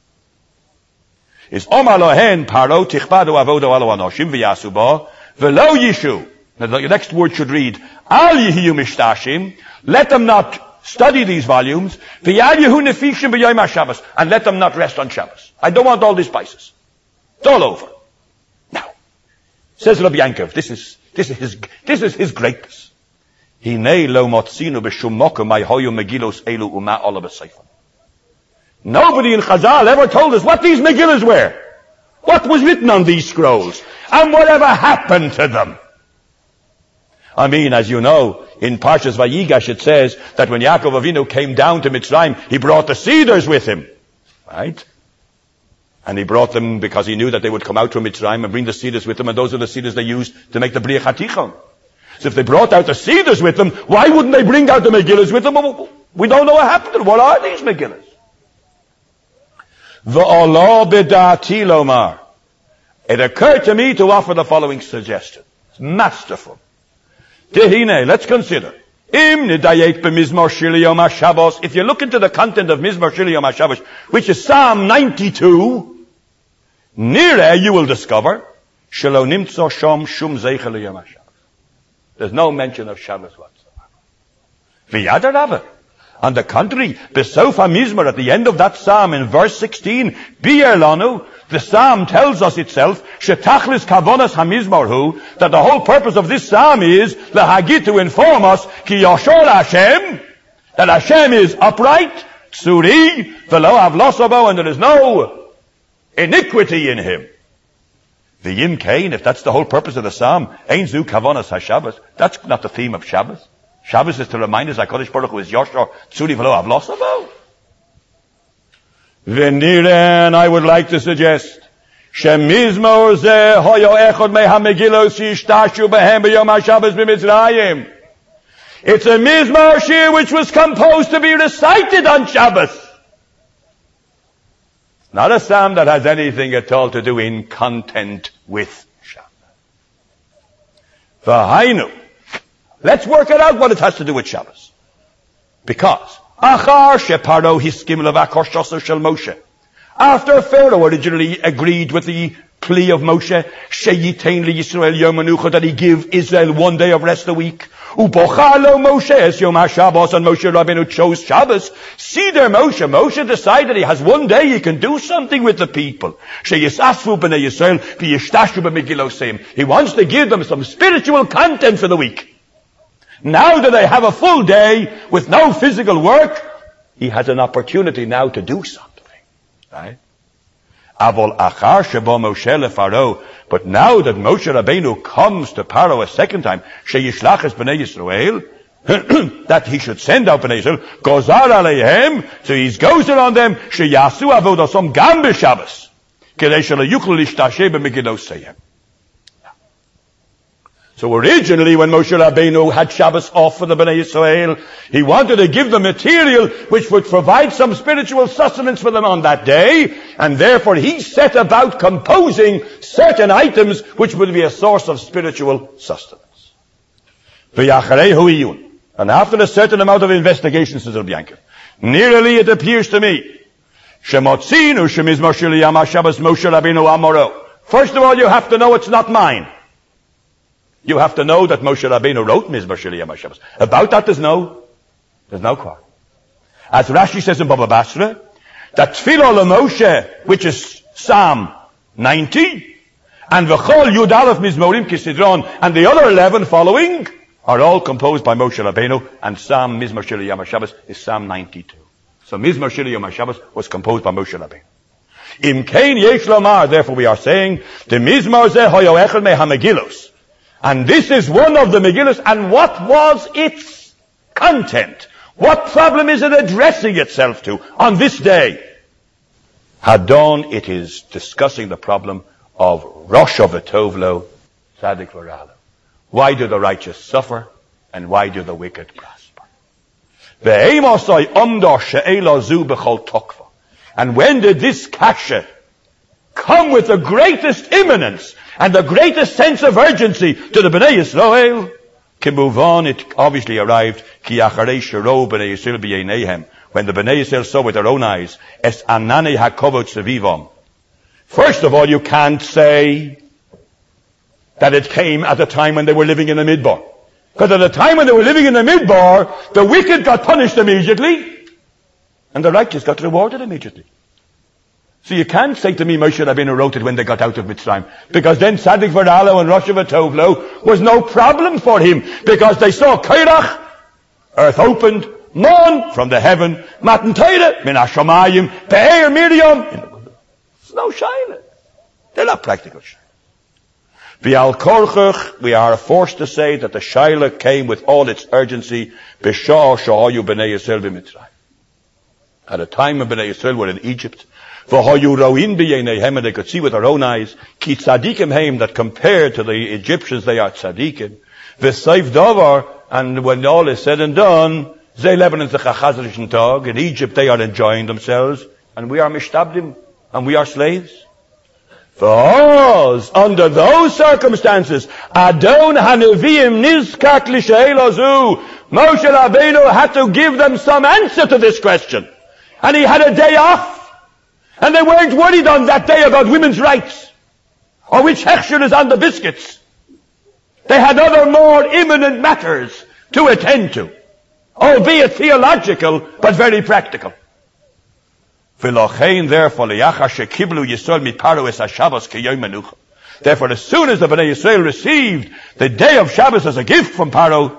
Is Omar Lohen Paro Tichbadu Avodo Alo Anoshim V'Yasuba V'Lo Yishu. Now the next word should read, Al Yehiyu Mishtashim, let them not study these volumes, V'Yal Yehu Nefishim B'Yom HaShabbos, and let them not rest on Shabbos. I don't want all these spices. It's all over. Now, says Rabbi Yankov, this is, this is his, this is his greatness. Hinei lo motzinu b'shum mokum ayhoyu megilos elu uma ola b'seifon. Nobody in Chazal ever told us what these Megillas were. What was written on these scrolls. And whatever happened to them. I mean, as you know, in Parshas Vayigash it says that when Yaakov Avinu came down to Mitzrayim, he brought the cedars with him. Right? And he brought them because he knew that they would come out from Mitzrayim and bring the cedars with them, and those are the cedars they used to make the Bria Chatichon. So if they brought out the cedars with them, why wouldn't they bring out the Megillas with them? We don't know what happened to them. What are these Megillas? V'olah b'da'ati lomar. it occurred to me to offer the following suggestion. It's masterful. Tehine, let's consider. Im nidayek b'mizmor shir yom HaShabbos. If you look into the content of Mizmor shir yom HaShabbos, which is Psalm ninety-two, nire you will discover, shelo nimtzo shom shum zeichel yom HaShabbos. There's no mention of Shabbos whatsoever. V'yad Rabbah. On the contrary, Besof HaMizmor, at the end of that psalm in verse sixteen, Bi'er lanu, the psalm tells us itself, Shetachlis kavonas HaMizmor hu, that the whole purpose of this psalm is, Lahagit, to inform us, Ki Yoshor Hashem, that Hashem is upright, Tsuri, V'lo Avlosabo, and there is no iniquity in him. The Yim Kain, if that's the whole purpose of the psalm, Ein zu kavonas HaShabbos, that's not the theme of Shabbos. Shabbos is to remind us that HaKadosh Baruch Hu is Yoshor, Tsuri, V'lo Avlosabo. And I would like to suggest, Shemizmor ze hoyo echod me ha-megilos yishtashu behem b'yom ha-Shabbos b'Mitzrayim. It's a Mizmor shir which was composed to be recited on Shabbos. Not a psalm that has anything at all to do in content with Shabbos. V'hainu. Let's work it out what it has to do with Shabbos. Because Achar sheparo hiskim levakor shoso shel Moshe. After Pharaoh originally agreed with the plea of Moshe, sheyitain li Yisrael yom menucha, that he give Israel one day of rest a week. Ubochalo Moshe es yom HaShabbos, and Moshe Rabbeinu chose Shabbos. See there, Moshe. Moshe decided he has one day he can do something with the people. Sheyisasfu b'nei Yisrael v'yishtashu b'megilosim. He wants to give them some spiritual content for the week. Now that they have a full day with no physical work, he has an opportunity now to do something. Right? Avol achar shebo Moshe leFaro. But now that Moshe Rabbeinu comes to Paro a second time, sheyishlach es b'nei Yisrael, that he should send out b'nei Yisrael, gozar aleihem, so he goes around them, sheyasu avodasom gam b'Shabbos, kedei shelo yuchlu lishtasheh b'megiloseihem. So originally when Moshe Rabbeinu had Shabbos off for the Bnei Yisrael, he wanted to give them material which would provide some spiritual sustenance for them on that day, and therefore he set about composing certain items which would be a source of spiritual sustenance. And after a certain amount of investigation, says Rabbi Yankiv, nearly it appears to me, Shemotzinu shemizmor shel yom HaShabbos Moshe Rabbeinu amoro. First of all, you have to know it's not mine. You have to know that Moshe Rabbeinu wrote Mizmor shel yom HaShabbos. About that there's no, there's no quarrel. As Rashi says in Baba Basra, that Tfilah LeMoshe, which is Psalm ninety, and V'chol Yud Aleph Mizmorim Kisidron, and the other eleven following, are all composed by Moshe Rabbeinu, and Psalm Mizmor shel yom HaShabbos is Psalm ninety-two. So Mizmor shel yom HaShabbos was composed by Moshe Rabbeinu. Im Kain Yesh Lomar, therefore we are saying, the Mizmor Zeh Hoyo Echel Me HaMegilos. And this is one of the Megillos, and what was its content? What problem is it addressing itself to on this day? Hadon, it is discussing the problem of Rosh V'Tovlo, Tzadik V'Ralo. Why do the righteous suffer, and why do the wicked prosper? And when did this kasha come with the greatest imminence and the greatest sense of urgency to the Bnei Yisrael? Kimuvon, it obviously arrived, ki acharei shiro Bnei Yisrael b'yeinehem, when the Bnei Yisrael saw with their own eyes, es anane hakovot sevivom. First of all, you can't say that it came at a time when they were living in the Midbar. Because at the time when they were living in the Midbar, the wicked got punished immediately, and the righteous got rewarded immediately. So you can't say to me Moshe Rabbeinu wrote it when they got out of Mitzrayim, because then Tzadik V'Ralo and Rosh V'Tovlo was no problem for him, because they saw Kairach, earth opened, Mon from the heaven, Matan Torah min hashamayim, Pe'er Miriam. It's no shaila. They're not practical shaila. V'al korchach, we are forced to say that the shaila came with all its urgency, B'shah shahayu b'nei Yisrael b'Mitzrayim. At a time when B'nei Yisrael were in Egypt, V'hayu ro'in b'yeineihem, and they could see with their own eyes, ki tzadikim heim, that compared to the Egyptians they are tzadikim. V'seif davar, and when all is said and done, Zeh Lebanon zechachazrischen tag, in Egypt they are enjoying themselves, and we are mishtabdim, and we are slaves. Because under those circumstances, Adon Hanavim Nizkak L'She'elazu, Moshe Rabbeinu had to give them some answer to this question. And he had a day off. And they weren't worried on that day about women's rights, or which hechsher is on the biscuits. They had other more imminent matters to attend to, albeit theological, but very practical. Therefore, as soon as the Bnei Yisrael received the day of Shabbos as a gift from Paro,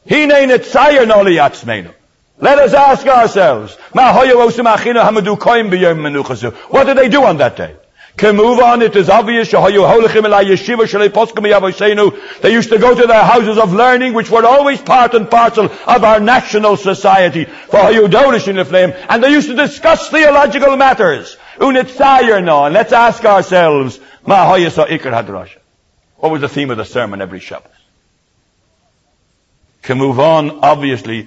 let us ask ourselves, what did they do on that day? Can move on, it is obvious. They used to go to their houses of learning, which were always part and parcel of our national society. And they used to discuss theological matters. And let's ask ourselves, what was the theme of the sermon every Shabbos? Can move on, obviously,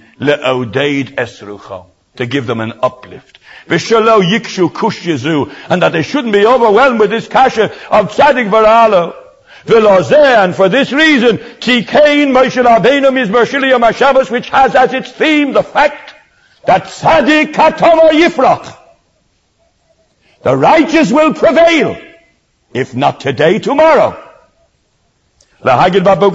to give them an uplift. And that they shouldn't be overwhelmed with this kasha of tzaddik v'ra'alo. And for this reason, Tikein Moshe Rabbeinu Mizmor Shir Yom HaShabbos, which has as its theme the fact that tzaddik katomo yifrach. The righteous will prevail. If not today, tomorrow. We have to declare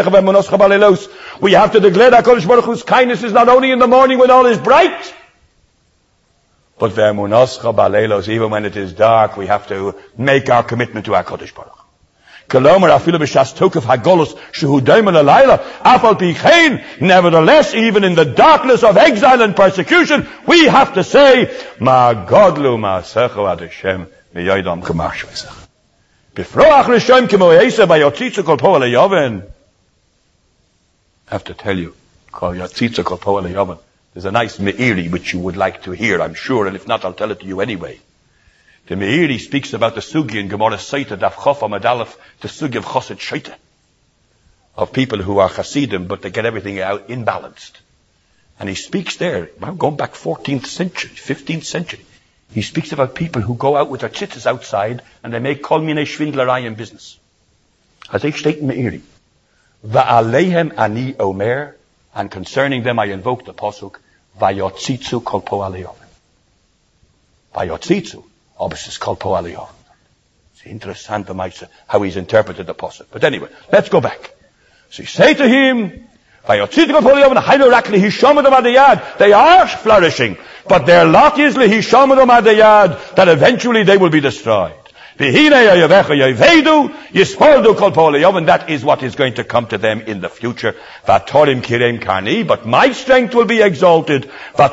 that HaKadosh Baruch Hu's kindness is not only in the morning when all is bright, but even when it is dark, we have to make our commitment to HaKadosh Baruch Hu. Nevertheless, even in the darkness of exile and persecution, we have to say, Ma godlu ma'asecha ad Hashem v'yodam k'mar shveisecha. B'froach l'shem k'mo yiseh v'yotzitzu kol po'el ha'yoven. I have to tell you, kol yotzitzu kol po'el ha'yoven. There's a nice Meiri which you would like to hear, I'm sure, and if not, I'll tell it to you anyway. The Meiri speaks about the sugi in Gemara Saita Daf Chof Amud Aleph, the sugi of Chosid Shaita, of people who are Hasidim, but they get everything out imbalanced. And he speaks there, well, going back fourteenth century, fifteenth century, he speaks about people who go out with their tzitzis outside and they make kol minei shvindlerei in business. As ich steht in Meiri, Va'aleihem ani omer, and concerning them I invoke the pasuk, Vayotzitzu kol po'el ha'yoven. Vayotzitzu, obviously, is kol po'el ha'yoven. It's interesting how he's interpreted the pasuk. But anyway, let's go back. So you say to him, Vayotzitzu kol po'el ha'yoven, haynu rak lihishomadom adayad. They are flourishing, but their lot is lihishomadom adayad, that eventually they will be destroyed. And that is what is going to come to them in the future. But my strength will be exalted. What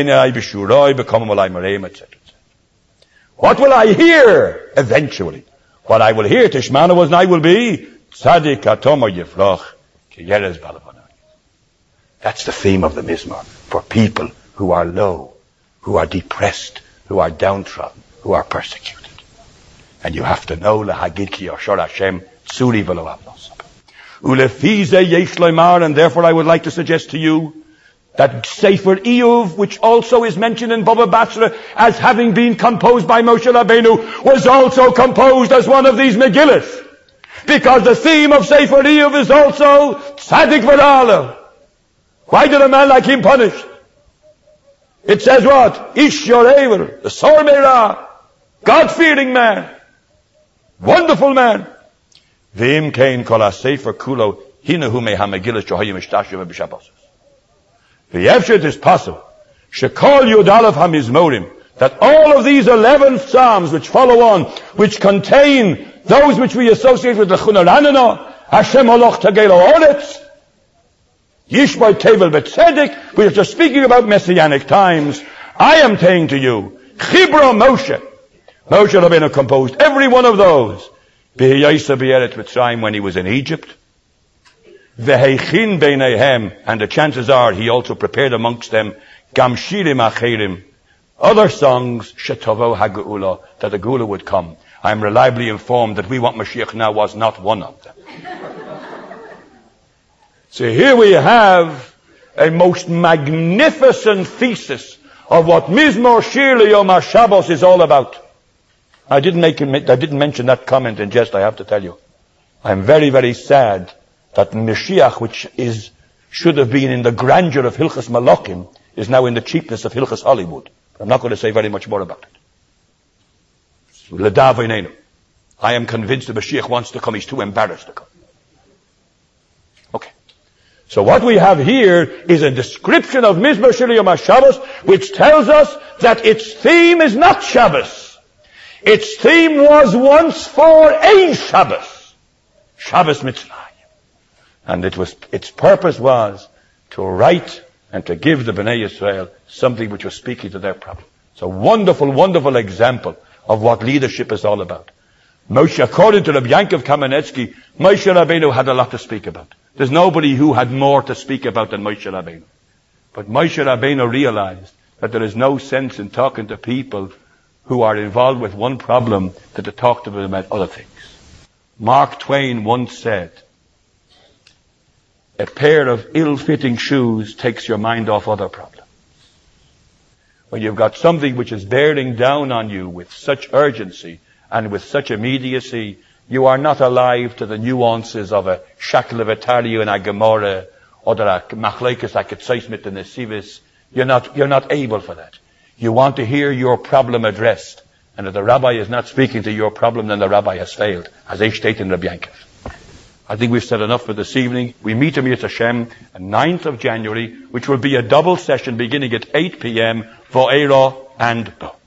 will I hear eventually? What I will hear, Tishmana was, and I will be Tzaddik Katomo Yifrach Kiyeres Balavanai. That's the theme of the Mizmor for people who are low, who are depressed, who are downtrodden, who are persecuted. And you have to know, Lahagid ki Yoshor Hashem, Tsuri v'lo avnos. Ulefize yesh loymar, and therefore I would like to suggest to you that Sefer Iyuv, which also is mentioned in Baba Basra as having been composed by Moshe Rabbeinu, was also composed as one of these Megillas. Because the theme of Sefer Iyuv is also Tzaddik v'ra'alo. Why did a man like him punished? It says what? Ish yorever, the Sor Meirah, God-fearing man. Wonderful man. V'im kein kol ha-sefer kulo hinahu meha-megillah shohayu mishtashim b'shabbosos. V'yevshet is possible. Shekol yud aleph ha-mizmorim. That all of these eleven psalms which follow on, which contain those which we associate with the Chuna Ranana, Hashem holoch tegelo oretz, Yishboy tevel betzedek, we are just speaking about messianic times. I am saying to you, Chibra Moshe, Moshe Rabbeinu composed every one of those. B'hiyaysa b'eret Mitzrayim, when he was in Egypt. V'heichin b'neihem, and the chances are he also prepared amongst them gam shirim acherim, other songs, shetovo ha'geula, that the Geula would come. I am reliably informed that We Want Mashiach Now was not one of them. So here we have a most magnificent thesis of what Mizmor Shir Yom HaShabbos is all about. I didn't make him, I didn't mention that comment in jest, I have to tell you. I'm very, very sad that Mashiach, which is, should have been in the grandeur of Hilchas Malachim, is now in the cheapness of Hilchas Hollywood. I'm not going to say very much more about it. L'davonenu. I am convinced the Mashiach wants to come, he's too embarrassed to come. Okay. So what we have here is a description of Mizmor Shir Yom HaShabbos, which tells us that its theme is not Shabbos. Its theme was once for a Shabbos. Shabbos Mitzrayim. And it was, its purpose was to write and to give the Bnei Yisrael something which was speaking to their problem. It's a wonderful, wonderful example of what leadership is all about. Moshe, according to Rabbi Yankov Kamenetsky, Moshe Rabbeinu had a lot to speak about. There's nobody who had more to speak about than Moshe Rabbeinu. But Moshe Rabbeinu realized that there is no sense in talking to people who are involved with one problem than to talk to them about other things. Mark Twain once said, a pair of ill-fitting shoes takes your mind off other problems. When you've got something which is bearing down on you with such urgency and with such immediacy, you are not alive to the nuances of a Shakel of Atariu and a Gemara or a Machlekes like a Tzeismit and a Sivis. You're not, you're not able for that. You want to hear your problem addressed. And if the rabbi is not speaking to your problem, then the rabbi has failed, as they state in Rabbi Yankov. I think we've said enough for this evening. We meet Amir Hashem on ninth of January, which will be a double session beginning at eight p.m. for Eira and Bo.